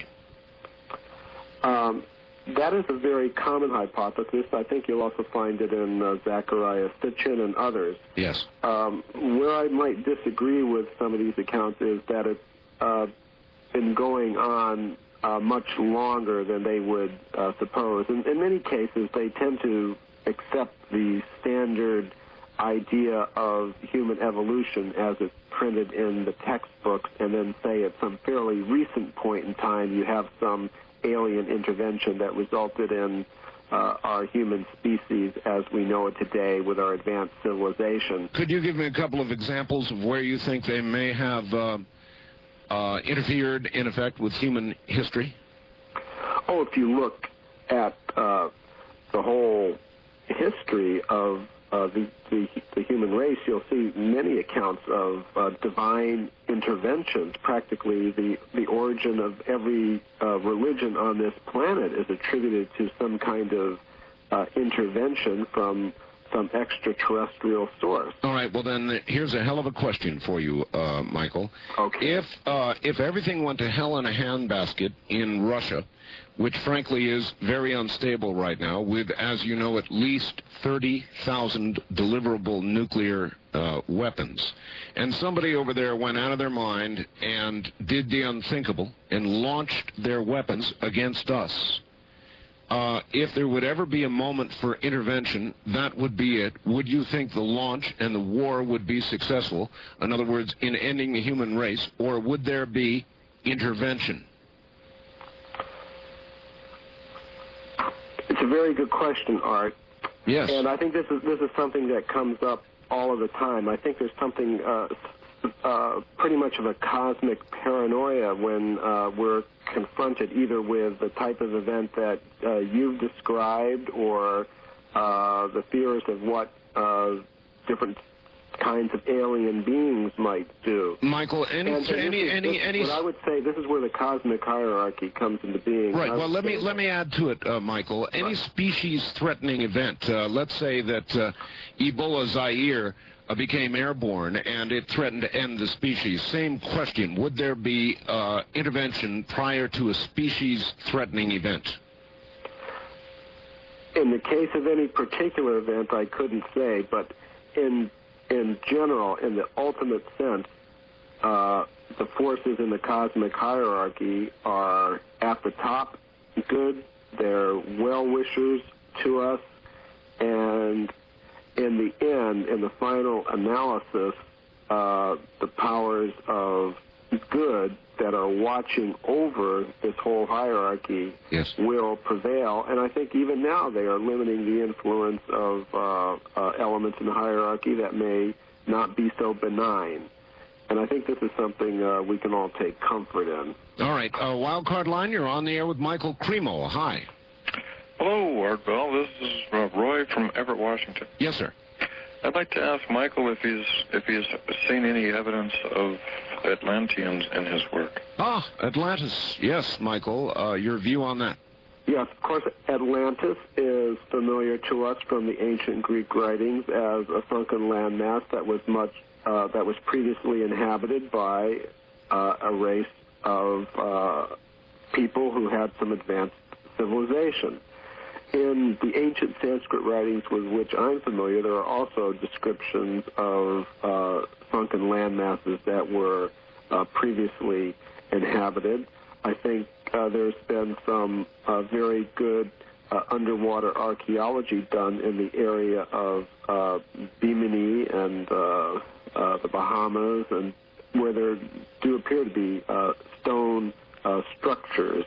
S4: That is a very common hypothesis. I think you'll also find it in Zecharia Sitchin and others.
S1: Yes.
S4: Where I might disagree with some of these accounts is that it's been going on much longer than they would suppose. In many cases, they tend to accept the standard idea of human evolution as it's printed in the textbooks, and then say at some fairly recent point in time you have some alien intervention that resulted in our human species as we know it today with our advanced civilization.
S1: Could you give me a couple of examples of where you think they may have interfered, in effect, with human history?
S4: Oh, if you look at the whole history of the human race, you'll see many accounts of divine interventions. Practically the origin of every religion on this planet is attributed to some kind of intervention from some extraterrestrial source.
S1: All right, well then, here's a hell of a question for you, Michael.
S4: Okay.
S1: If everything went to hell in a handbasket in Russia, which frankly is very unstable right now, with, as you know, at least 30,000 deliverable nuclear weapons, and somebody over there went out of their mind and did the unthinkable and launched their weapons against us, if there would ever be a moment for intervention, that would be it. Would you think the launch and the war would be successful, in other words, in ending the human race, or would there be intervention?
S4: It's a very good question, Art.
S1: Yes.
S4: And I think this is something that comes up all of the time. I think there's something pretty much of a cosmic paranoia when we're confronted either with the type of event that you've described or the fears of what different kinds of alien beings might do.
S1: Michael,
S4: what I would say, this is where the cosmic hierarchy comes into being.
S1: Right. Well, let me add to it, Michael. Any species-threatening event, let's say that Ebola Zaire became airborne and it threatened to end the species. Same question. Would there be intervention prior to a species-threatening event?
S4: In the case of any particular event, I couldn't say, but in general, in the ultimate sense, the forces in the cosmic hierarchy are at the top good, they're well-wishers to us, and in the end, in the final analysis, the powers of good that are watching over this whole hierarchy will prevail. And I think even now they are limiting the influence of elements in the hierarchy that may not be so benign. And I think this is something we can all take comfort in.
S1: All right. Wildcard line, you're on the air with Michael Cremo. Hi.
S17: Hello, Art Bell. This is Roy from Everett, Washington.
S1: Yes, sir.
S17: I'd like to ask Michael if he's seen any evidence of Atlanteans in his work.
S1: Ah, Atlantis. Yes, Michael. Your view on that?
S4: Yes, of course, Atlantis is familiar to us from the ancient Greek writings as a sunken landmass that was previously inhabited by a race of people who had some advanced civilization. In the ancient Sanskrit writings with which I'm familiar, there are also descriptions of sunken landmasses that were previously inhabited. I think there's been some very good underwater archaeology done in the area of Bimini and the Bahamas, and where there do appear to be stone structures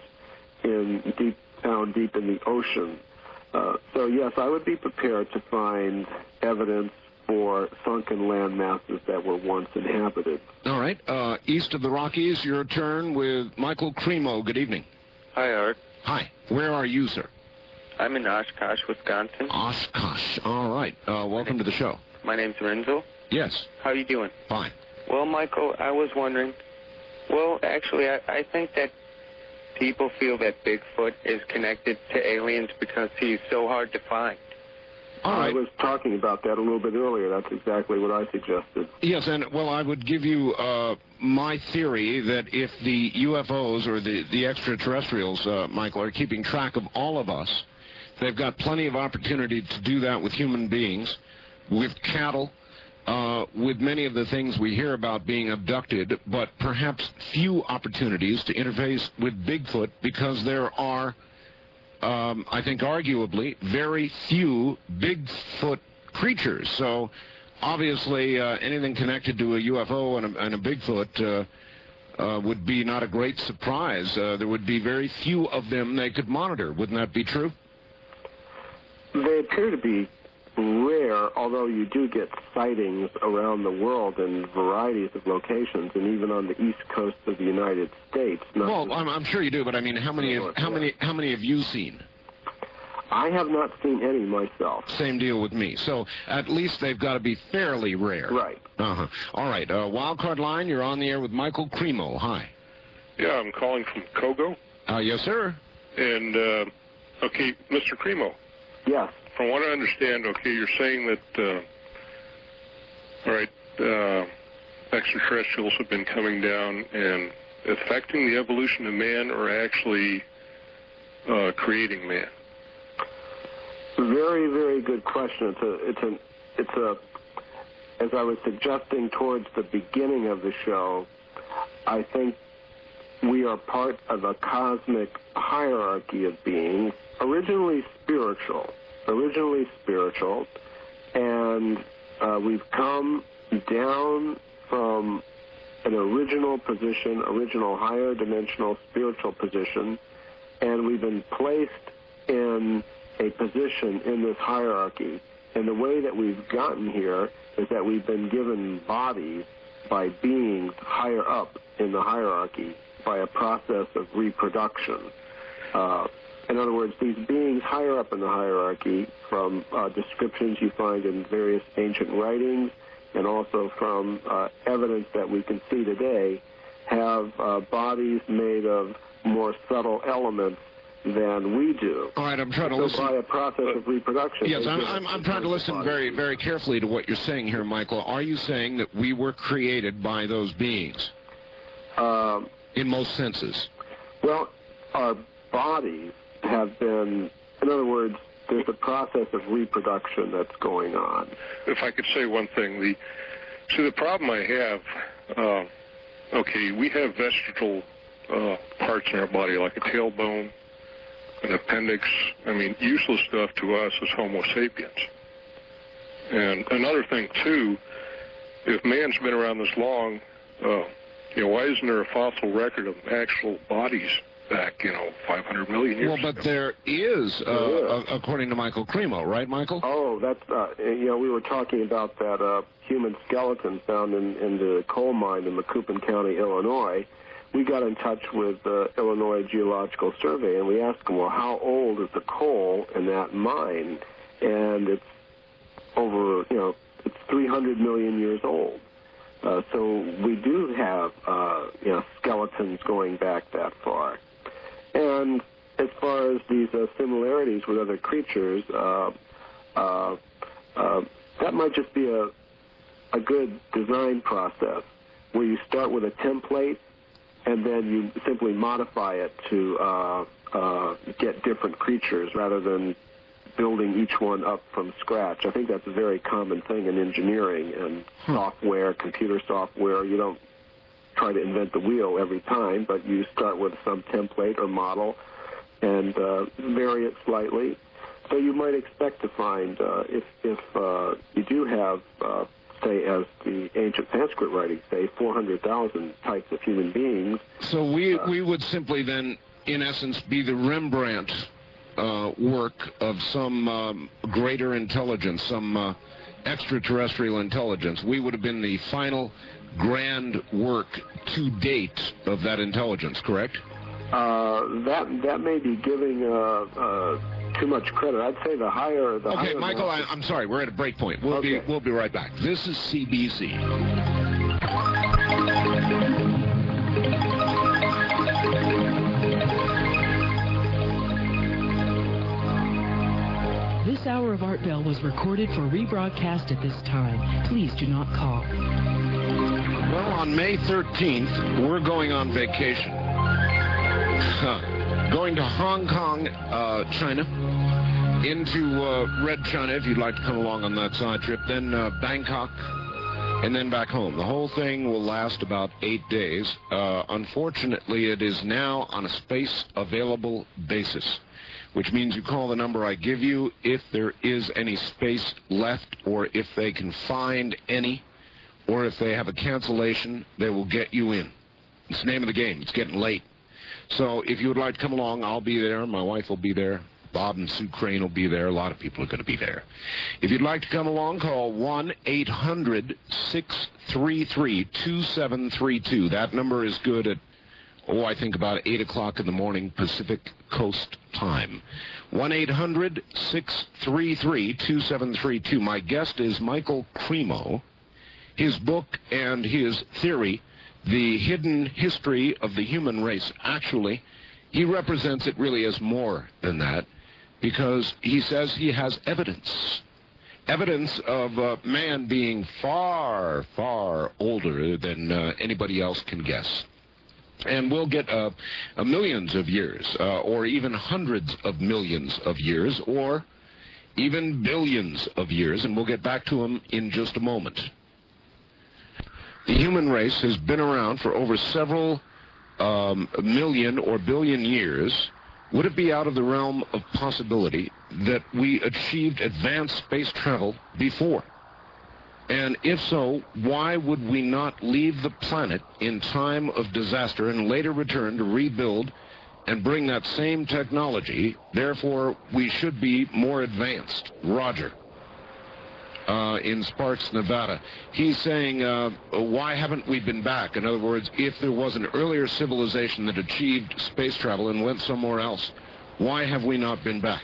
S4: found deep in the ocean. So yes, I would be prepared to find evidence for sunken land masses that were once inhabited.
S1: All right. East of the Rockies, your turn with Michael Cremo. Good evening.
S18: Hi, Art.
S1: Hi. Where are you, sir?
S18: I'm in Oshkosh, Wisconsin.
S1: Oshkosh. All right. Welcome to the show.
S18: My name's Renzo.
S1: Yes.
S18: How are you doing?
S1: Fine.
S18: Well, Michael, I was wondering, actually, I think that people feel that Bigfoot is connected to aliens because he's so hard to find.
S1: All right.
S4: I was talking about that a little bit earlier. That's exactly what I suggested.
S1: Yes, and, I would give you my theory that if the UFOs or the extraterrestrials, Michael, are keeping track of all of us, they've got plenty of opportunity to do that with human beings, with cattle, with many of the things we hear about being abducted, but perhaps few opportunities to interface with Bigfoot because there are, I think arguably, very few Bigfoot creatures. So obviously anything connected to a UFO and a Bigfoot would be not a great surprise. There would be very few of them they could monitor. Wouldn't that be true?
S4: They appear to be rare, although you do get sightings around the world in varieties of locations, and even on the east coast of the United States.
S1: Well, I'm sure you do, but I mean, how many have you seen?
S4: I have not seen any myself.
S1: Same deal with me. So at least they've got to be fairly rare.
S4: Right.
S1: Uh-huh. All right. Wildcard line, you're on the air with Michael Cremo. Hi.
S17: Yeah, I'm calling from Kogo.
S1: Yes, sir.
S17: And, okay, Mr. Cremo.
S4: Yes.
S17: From what I understand, okay, you're saying that, extraterrestrials have been coming down and affecting the evolution of man or actually creating man?
S4: Very, very good question. It's a, as I was suggesting towards the beginning of the show, I think we are part of a cosmic hierarchy of beings, originally spiritual, and we've come down from an original position, original higher dimensional spiritual position, and we've been placed in a position in this hierarchy. And the way that we've gotten here is that we've been given bodies by beings higher up in the hierarchy by a process of reproduction. In other words, these beings higher up in the hierarchy, from descriptions you find in various ancient writings and also from evidence that we can see today, have bodies made of more subtle elements than we do.
S1: All right, I'm trying to listen.
S4: So by a process of reproduction.
S1: Yes, I'm trying to listen very, very carefully to what you're saying here, Michael. Are you saying that we were created by those beings? In most senses.
S4: Well, our bodies have been, in other words, there's a process of reproduction that's going on.
S17: If I could say one thing, the problem I have, we have vestigial parts in our body, like a tailbone, an appendix. I mean, useless stuff to us as Homo sapiens. And another thing, too, if man's been around this long, why isn't there a fossil record of actual bodies back, 500 million years
S1: ago? Well, but there is, according to Michael Cremo, right, Michael?
S4: Oh, that's, we were talking about that human skeleton found in the coal mine in Macoupin County, Illinois. We got in touch with Illinois Geological Survey, and we asked them, well, how old is the coal in that mine? And it's over, it's 300 million years old. So we do have, skeletons going back that far. And as far as these similarities with other creatures, that might just be a good design process where you start with a template and then you simply modify it to get different creatures rather than building each one up from scratch. I think that's a very common thing in engineering and software, computer software. You don't try to invent the wheel every time, but you start with some template or model and vary it slightly. So you might expect to find, if you do have, say, as the ancient Sanskrit writings say, 400,000 types of human beings.
S1: So we would simply then, in essence, be the Rembrandt work of some greater intelligence, some extraterrestrial intelligence. We would have been the final grand work to date of that intelligence, correct?
S4: That may be giving too much credit. I'd say the higher.
S1: Okay, Michael, I'm sorry. We're at a break point. We'll be right back. This is CBC.
S6: This hour of Art Bell was recorded for rebroadcast at this time. Please do not call.
S1: Well, on May 13th, we're going on vacation. Going to Hong Kong, China, into Red China, if you'd like to come along on that side trip, then Bangkok, and then back home. The whole thing will last about 8 days. Unfortunately, it is now on a space available basis, which means you call the number I give you if there is any space left, or if they can find any, or if they have a cancellation, they will get you in. It's the name of the game. It's getting late. So if you would like to come along, I'll be there. My wife will be there. Bob and Sue Crane will be there. A lot of people are going to be there. If you'd like to come along, call 1-800-633-2732. That number is good at, I think about 8 o'clock in the morning Pacific Coast time. 1-800-633-2732. My guest is Michael Cremo. His book and his theory, The Hidden History of the Human Race. Actually, he represents it really as more than that, because he says he has evidence of man being far, far older than anybody else can guess. And we'll get millions of years, or even hundreds of millions of years, or even billions of years, and we'll get back to him in just a moment. The human race has been around for over several million or billion years. Would it be out of the realm of possibility that we achieved advanced space travel before? And if so, why would we not leave the planet in time of disaster and later return to rebuild and bring that same technology? Therefore, we should be more advanced. Roger. In Sparks, Nevada. He's saying, why haven't we been back? In other words, if there was an earlier civilization that achieved space travel and went somewhere else, why have we not been back?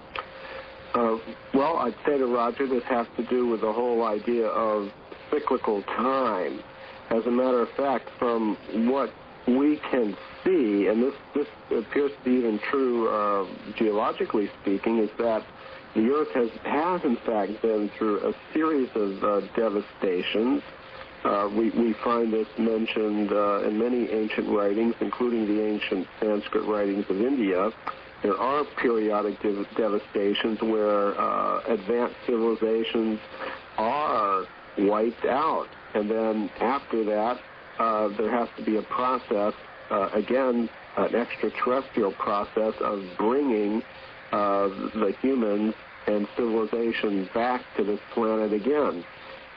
S4: Well, I'd say to Roger, this has to do with the whole idea of cyclical time. As a matter of fact, from what we can see, and this appears to be even true geologically speaking, is that the Earth has in fact been through a series of devastations. We find this mentioned in many ancient writings, including the ancient Sanskrit writings of India. There are periodic devastations where advanced civilizations are wiped out. And then after that, there has to be a process, again, an extraterrestrial process of bringing the humans and civilization back to this planet again.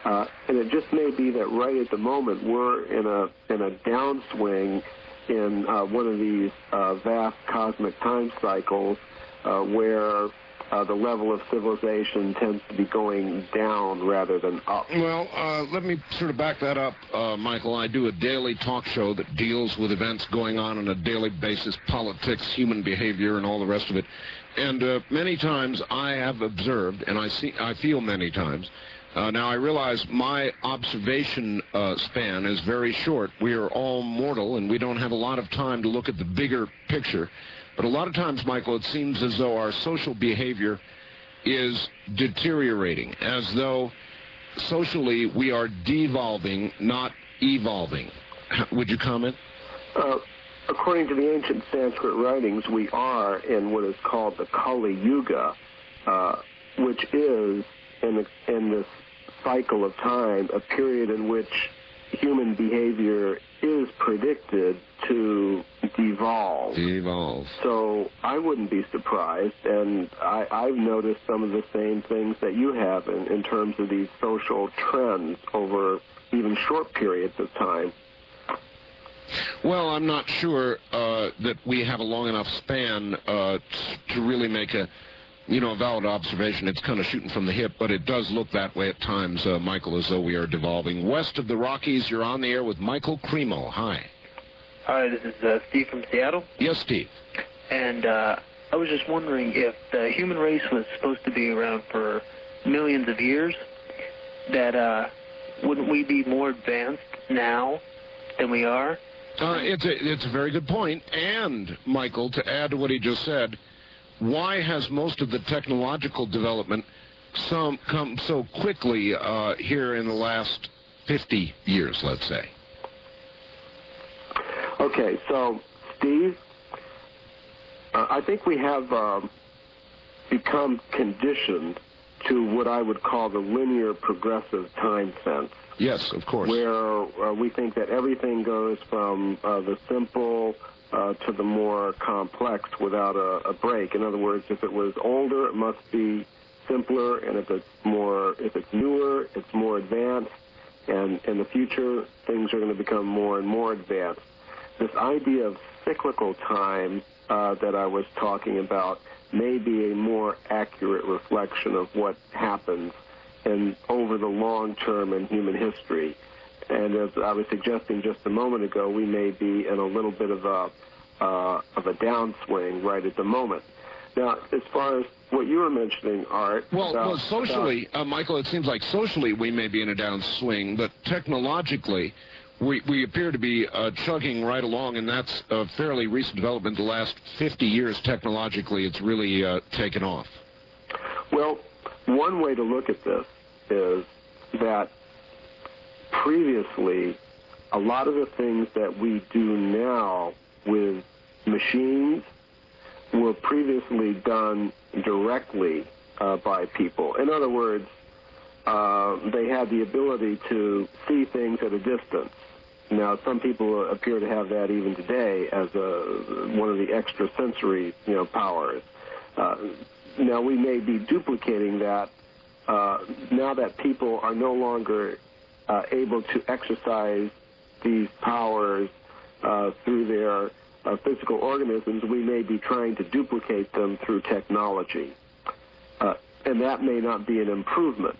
S4: And it just may be that right at the moment we're in a downswing in one of these vast cosmic time cycles where the level of civilization tends to be going down rather than up.
S1: Well, let me sort of back that up, Michael. I do a daily talk show that deals with events going on a daily basis, politics, human behavior, and all the rest of it. And many times I have observed, and I feel many times, now I realize my observation span is very short. We are all mortal, and we don't have a lot of time to look at the bigger picture. But a lot of times, Michael, it seems as though our social behavior is deteriorating, as though socially we are devolving, not evolving. Would you comment?
S4: According to the ancient Sanskrit writings, we are in what is called the Kali Yuga, which is, in this cycle of time, a period in which human behavior is predicted to devolve. So I wouldn't be surprised, and I've noticed some of the same things that you have in terms of these social trends over even short periods of time.
S1: Well, I'm not sure that we have a long enough span to really make a valid observation. It's kind of shooting from the hip, but it does look that way at times, Michael, as though we are devolving. West of the Rockies, you're on the air with Michael Cremo. Hi.
S8: Hi, this is Steve from Seattle.
S1: Yes, Steve.
S8: And I was just wondering if the human race was supposed to be around for millions of years, that wouldn't we be more advanced now than we are?
S1: It's a very good point. And, Michael, to add to what he just said, why has most of the technological development come so quickly here in the last 50 years, let's say?
S4: Okay, so, Steve, I think we have become conditioned to what I would call the linear progressive time sense.
S1: Yes, of course.
S4: Where we think that everything goes from the simple to the more complex without a break. In other words, if it was older, it must be simpler, and if it's newer, it's more advanced, and in the future, things are going to become more and more advanced. This idea of cyclical time that I was talking about may be a more accurate reflection of what happens over the long term in human history. And as I was suggesting just a moment ago, we may be in a little bit of a downswing right at the moment. Now, as far as what you were mentioning, Art...
S1: Well, socially, Michael, it seems like socially we may be in a downswing, but technologically we appear to be chugging right along, and that's a fairly recent development. The last 50 years, technologically, it's really taken off.
S4: Well, one way to look at this is that previously, a lot of the things that we do now with machines were previously done directly by people. In other words, they had the ability to see things at a distance. Now, some people appear to have that even today as one of the extrasensory, powers. Now, we may be duplicating that now that people are no longer able to exercise these powers through their physical organisms. We may be trying to duplicate them through technology. And that may not be an improvement.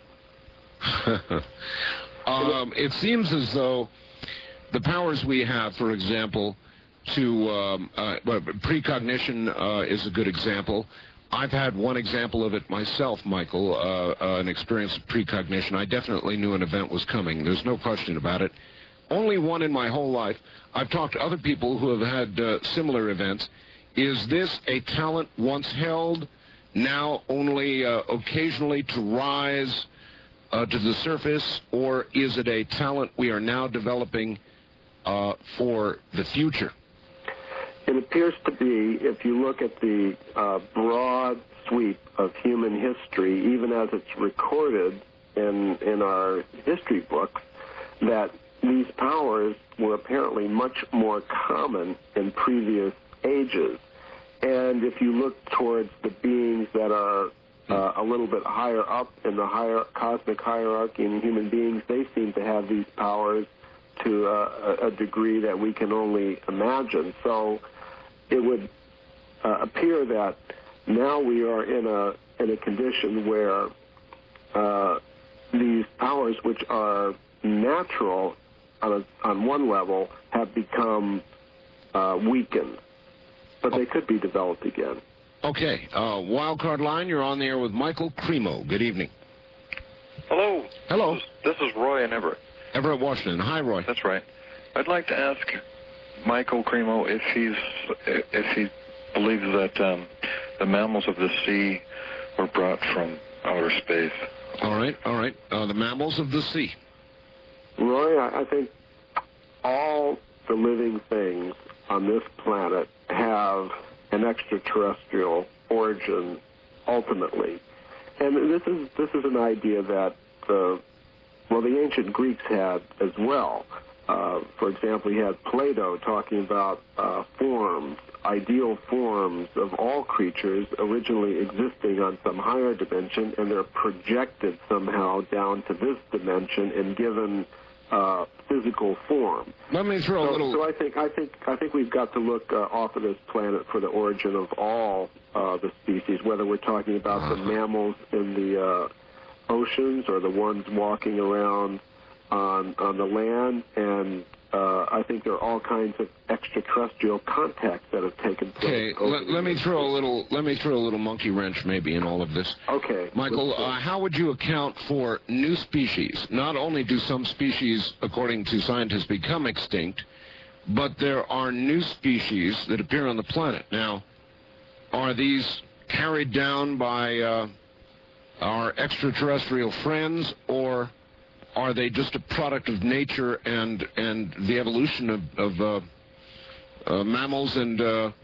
S1: It seems as though the powers we have, for example, to precognition is a good example. I've had one example of it myself, Michael, an experience of precognition. I definitely knew an event was coming. There's no question about it. Only one in my whole life. I've talked to other people who have had similar events. Is this a talent once held, now only occasionally to rise to the surface, or is it a talent we are now developing for the future?
S4: It appears to be, if you look at the broad sweep of human history, even as it's recorded in our history books, that these powers were apparently much more common in previous ages. And if you look towards the beings that are a little bit higher up in the higher cosmic hierarchy, and human beings, they seem to have these powers to a degree that we can only imagine. So it would appear that now we are in a condition where these powers, which are natural on one level, have become weakened, but they could be developed again.
S1: Okay, Wildcard Line, you're on the air with Michael Cremo. Good evening.
S19: Hello.
S1: Hello.
S19: This is Roy in Everett.
S1: Everett, Washington. Hi, Roy.
S19: That's right. I'd like to ask Michael Cremo if he believes that the mammals of the sea were brought from outer space.
S1: All right. The mammals of the sea.
S4: Roy, I think all the living things on this planet have an extraterrestrial origin ultimately. And this is an idea that the ancient Greeks had as well. For example, you had Plato talking about forms, ideal forms of all creatures originally existing on some higher dimension, and they're projected somehow down to this dimension and given physical form.
S1: Let me throw a little.
S4: So I think we've got to look off of this planet for the origin of all the species, whether we're talking about the mammals in the oceans or the ones walking around on the land, and I think there are all kinds of extraterrestrial contacts that have taken place.
S1: Okay, let me throw a little monkey wrench maybe in all of this.
S4: Okay,
S1: Michael, how would you account for new species? Not only do some species, according to scientists, become extinct, but there are new species that appear on the planet. Now, are these carried down by our extraterrestrial friends, or are they just a product of nature and the evolution of mammals and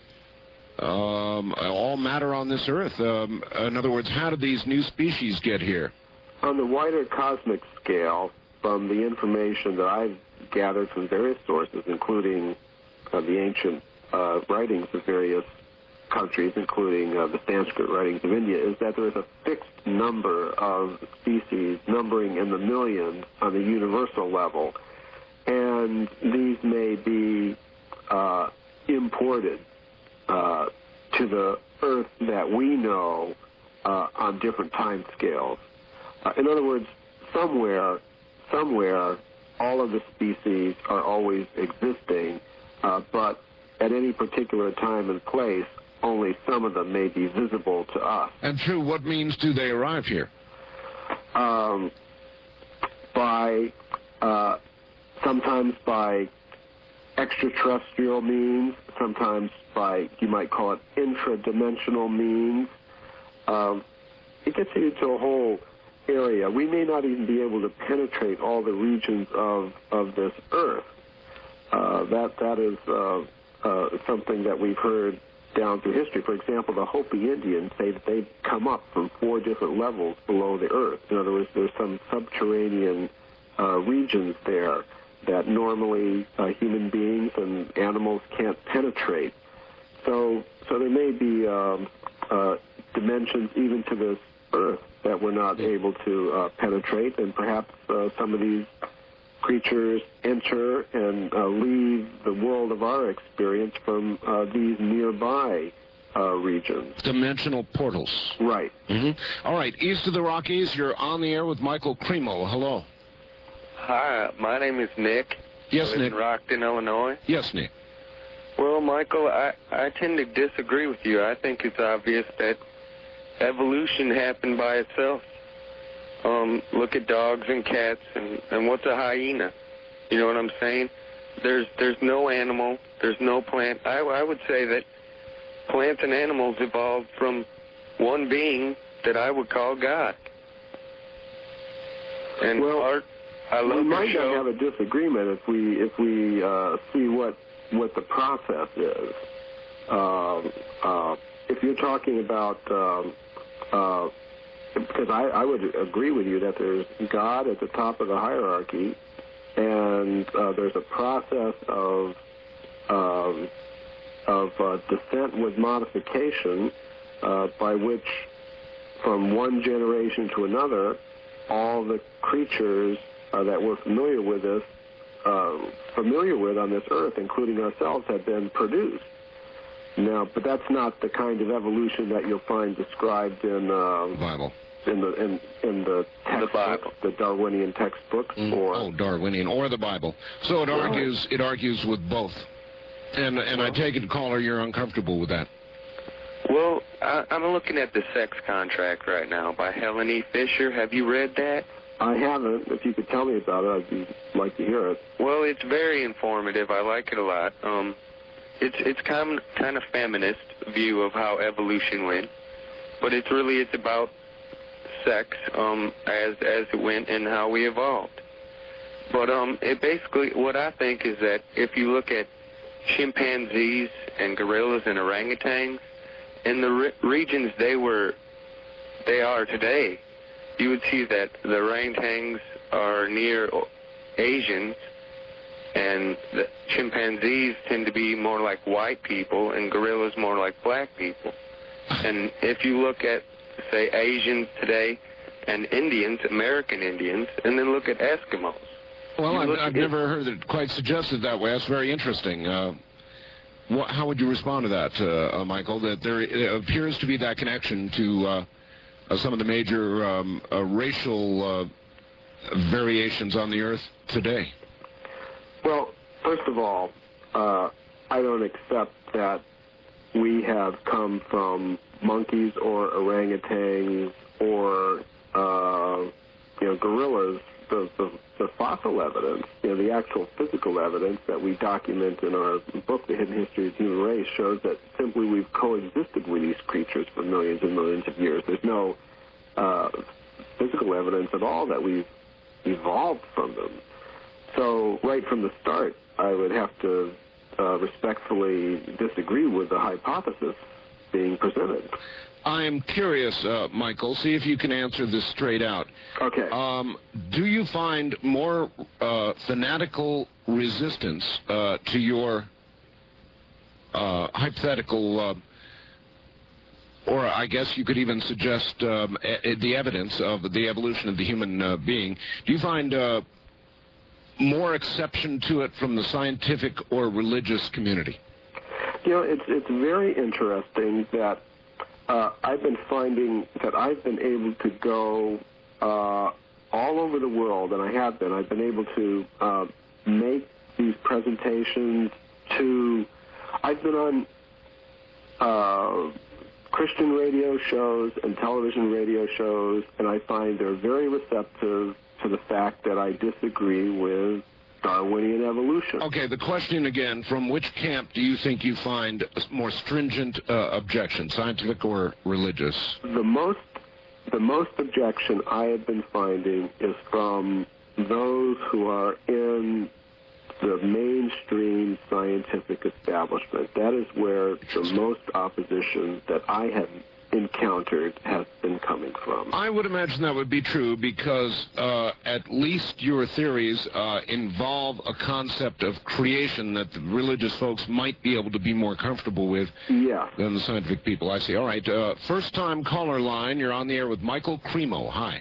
S1: all matter on this earth? In other words, how did these new species get here?
S4: On the wider cosmic scale, from the information that I've gathered from various sources, including the ancient writings of various countries, including the Sanskrit writings of India, is that there is a fixed number of species, numbering in the millions on the universal level, and these may be imported to the Earth that we know on different time scales. In other words, somewhere, all of the species are always existing, but at any particular time and place, only some of them may be visible to us.
S1: And through what means do they arrive here?
S4: Sometimes by extraterrestrial means, sometimes by, you might call it, intradimensional means. It gets into a whole area. We may not even be able to penetrate all the regions of this Earth. That is something that we've heard down through history. For example, the Hopi Indians say that they've come up from 4 different levels below the Earth. In other words, there's some subterranean regions there that normally human beings and animals can't penetrate. So there may be dimensions even to this Earth that we're not able to penetrate, and perhaps some of these creatures enter and leave the world of our experience from these nearby regions.
S1: Dimensional portals.
S4: Right.
S1: All right, east of the Rockies, you're on the air with Michael Cremo. Hello.
S18: Hi, my name is Nick.
S1: Yes,
S18: I live
S1: Nick.
S18: in Rockton, Illinois.
S1: Yes, Nick.
S18: Well, Michael, I tend to disagree with you. I think it's obvious that evolution happened by itself. Look at dogs and cats, and what's a hyena? You know what I'm saying? There's no animal, there's no plant. I would say that plants and animals evolved from one being that I would call God. And art, I love
S4: we might
S18: your show.
S4: not have a disagreement if we see what the process is. If you're talking about because I would agree with you that there's God at the top of the hierarchy, and there's a process of descent with modification by which from one generation to another, all the creatures that we're familiar with on this earth, including ourselves, have been produced. Now, but that's not the kind of evolution that you'll find described in
S1: Bible.
S4: In the textbooks, the Darwinian textbooks, or
S1: Darwinian or the Bible. So it argues with both. And I take it, caller, you're uncomfortable with that.
S18: Well, I'm looking at the Sex Contract right now by Helen E. Fisher. Have you read that?
S4: I haven't. If you could tell me about it, I'd like to hear it.
S18: Well, it's very informative. I like it a lot. It's kind of feminist view of how evolution went, but it's about sex as it went and how we evolved. But it basically, what I think is that if you look at chimpanzees and gorillas and orangutans, in the regions they are today, you would see that the orangutans are near Asians, and the chimpanzees tend to be more like white people, and gorillas more like black people. And if you look at, say, Asians today and Indians, American Indians, and then look at Eskimos.
S1: Well, I've never heard it quite suggested that way. That's very interesting. How would you respond to that, Michael, that there appears to be that connection to some of the major racial variations on the Earth today?
S4: Well, first of all, I don't accept that we have come from monkeys or orangutans or gorillas. The fossil evidence, the actual physical evidence that we document in our book, The Hidden History of the Human Race, shows that simply we've coexisted with these creatures for millions and millions of years. There's no physical evidence at all that we've evolved from them. So right from the start, I would have to respectfully disagree with the hypothesis being presented.
S1: I'm curious, Michael, see if you can answer this straight out.
S4: Okay.
S1: Do you find more fanatical resistance to your hypothetical, or I guess you could even suggest the evidence of the evolution of the human being? Do you find more exception to it from the scientific or religious community?
S4: It's very interesting that I've been finding that I've been able to go all over the world, and I've been able to make these presentations to, I've been on Christian radio shows and television radio shows, and I find they're very receptive to the fact that I disagree with Darwinian evolution.
S1: Okay, the question again, from which camp do you think you find more stringent objection, scientific or religious?
S4: The most objection I have been finding is from those who are in the mainstream scientific establishment. That is where the most opposition that I have encountered has been coming from.
S1: I would imagine that would be true because at least your theories involve a concept of creation that the religious folks might be able to be more comfortable with than the scientific people. I see. All right. First-time caller line. You're on the air with Michael Cremo. Hi.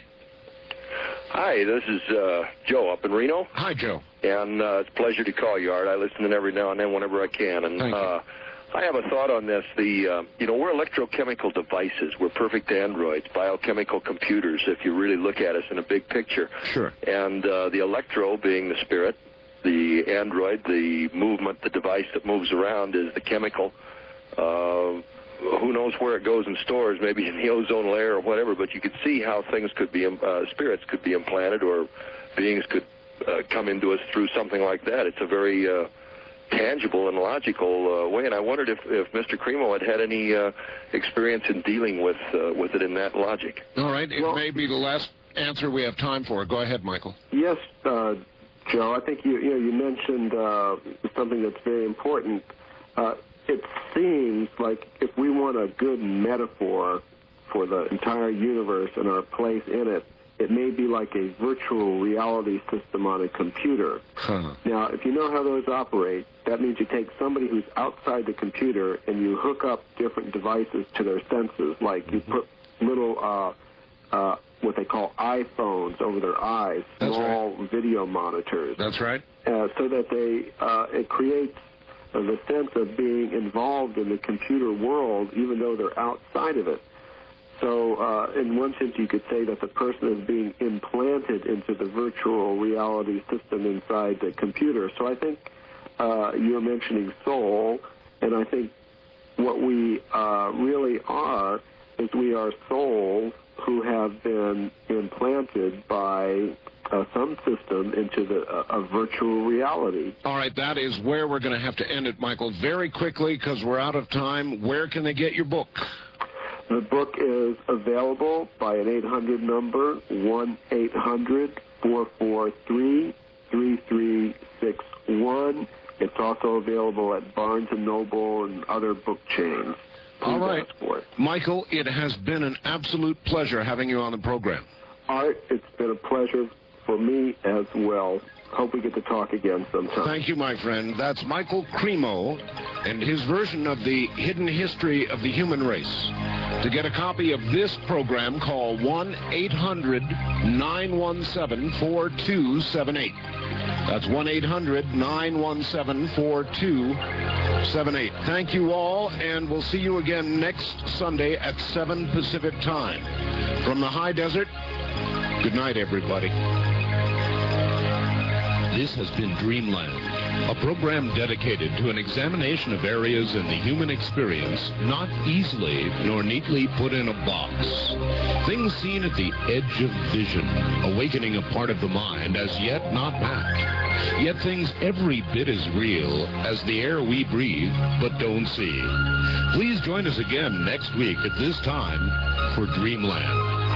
S20: Hi, this is Joe up in Reno.
S1: Hi, Joe.
S20: And it's a pleasure to call you, Art. I listen in every now and then whenever I can. And
S1: Thank you.
S20: I have a thought on this. We're electrochemical devices. We're perfect androids, biochemical computers, if you really look at us in a big picture.
S1: Sure.
S20: And the electro being the spirit, the android, the movement, the device that moves around is the chemical. Who knows where it goes in stores, maybe in the ozone layer or whatever, but you could see how things could be, spirits could be implanted or beings could come into us through something like that. It's a very tangible and logical way, and I wondered if Mr. Cremo had any experience in dealing with it in that logic.
S1: All right, it may be the last answer we have time for. Go ahead, Michael.
S4: Yes, Joe, I think you mentioned something that's very important. It seems like if we want a good metaphor for the entire universe and our place in it, it may be like a virtual reality system on a computer. Now, if you know how those operate, that means you take somebody who's outside the computer and you hook up different devices to their senses. Like you put little what they call iPhones over their eyes, small video monitors.
S1: That's right.
S4: So that it creates the sense of being involved in the computer world, even though they're outside of it. So in one sense, you could say that the person is being implanted into the virtual reality system inside the computer. So I think you're mentioning soul, and I think what we really are is we are souls who have been implanted by some system into a virtual reality.
S1: All right, that is where we're going to have to end it, Michael. Very quickly, because we're out of time, where can they get your book?
S4: The book is available by an 800 number, 1-800-443-3361. It's also available at Barnes & Noble and other book chains.
S1: All right. Michael, it has been an absolute pleasure having you on the program.
S4: Art, it's been a pleasure for me as well. Hope we get to talk again sometime.
S1: Thank you, my friend. That's Michael Cremo and his version of the hidden history of the human race. To get a copy of this program, call 1-800-917-4278. That's 1-800-917-4278. Thank you all, and we'll see you again next Sunday at 7 Pacific Time. From the high desert, good night, everybody. This has been Dreamland, a program dedicated to an examination of areas in the human experience not easily nor neatly put in a box. Things seen at the edge of vision, awakening a part of the mind as yet not mapped. Yet things every bit as real as the air we breathe but don't see. Please join us again next week at this time for Dreamland.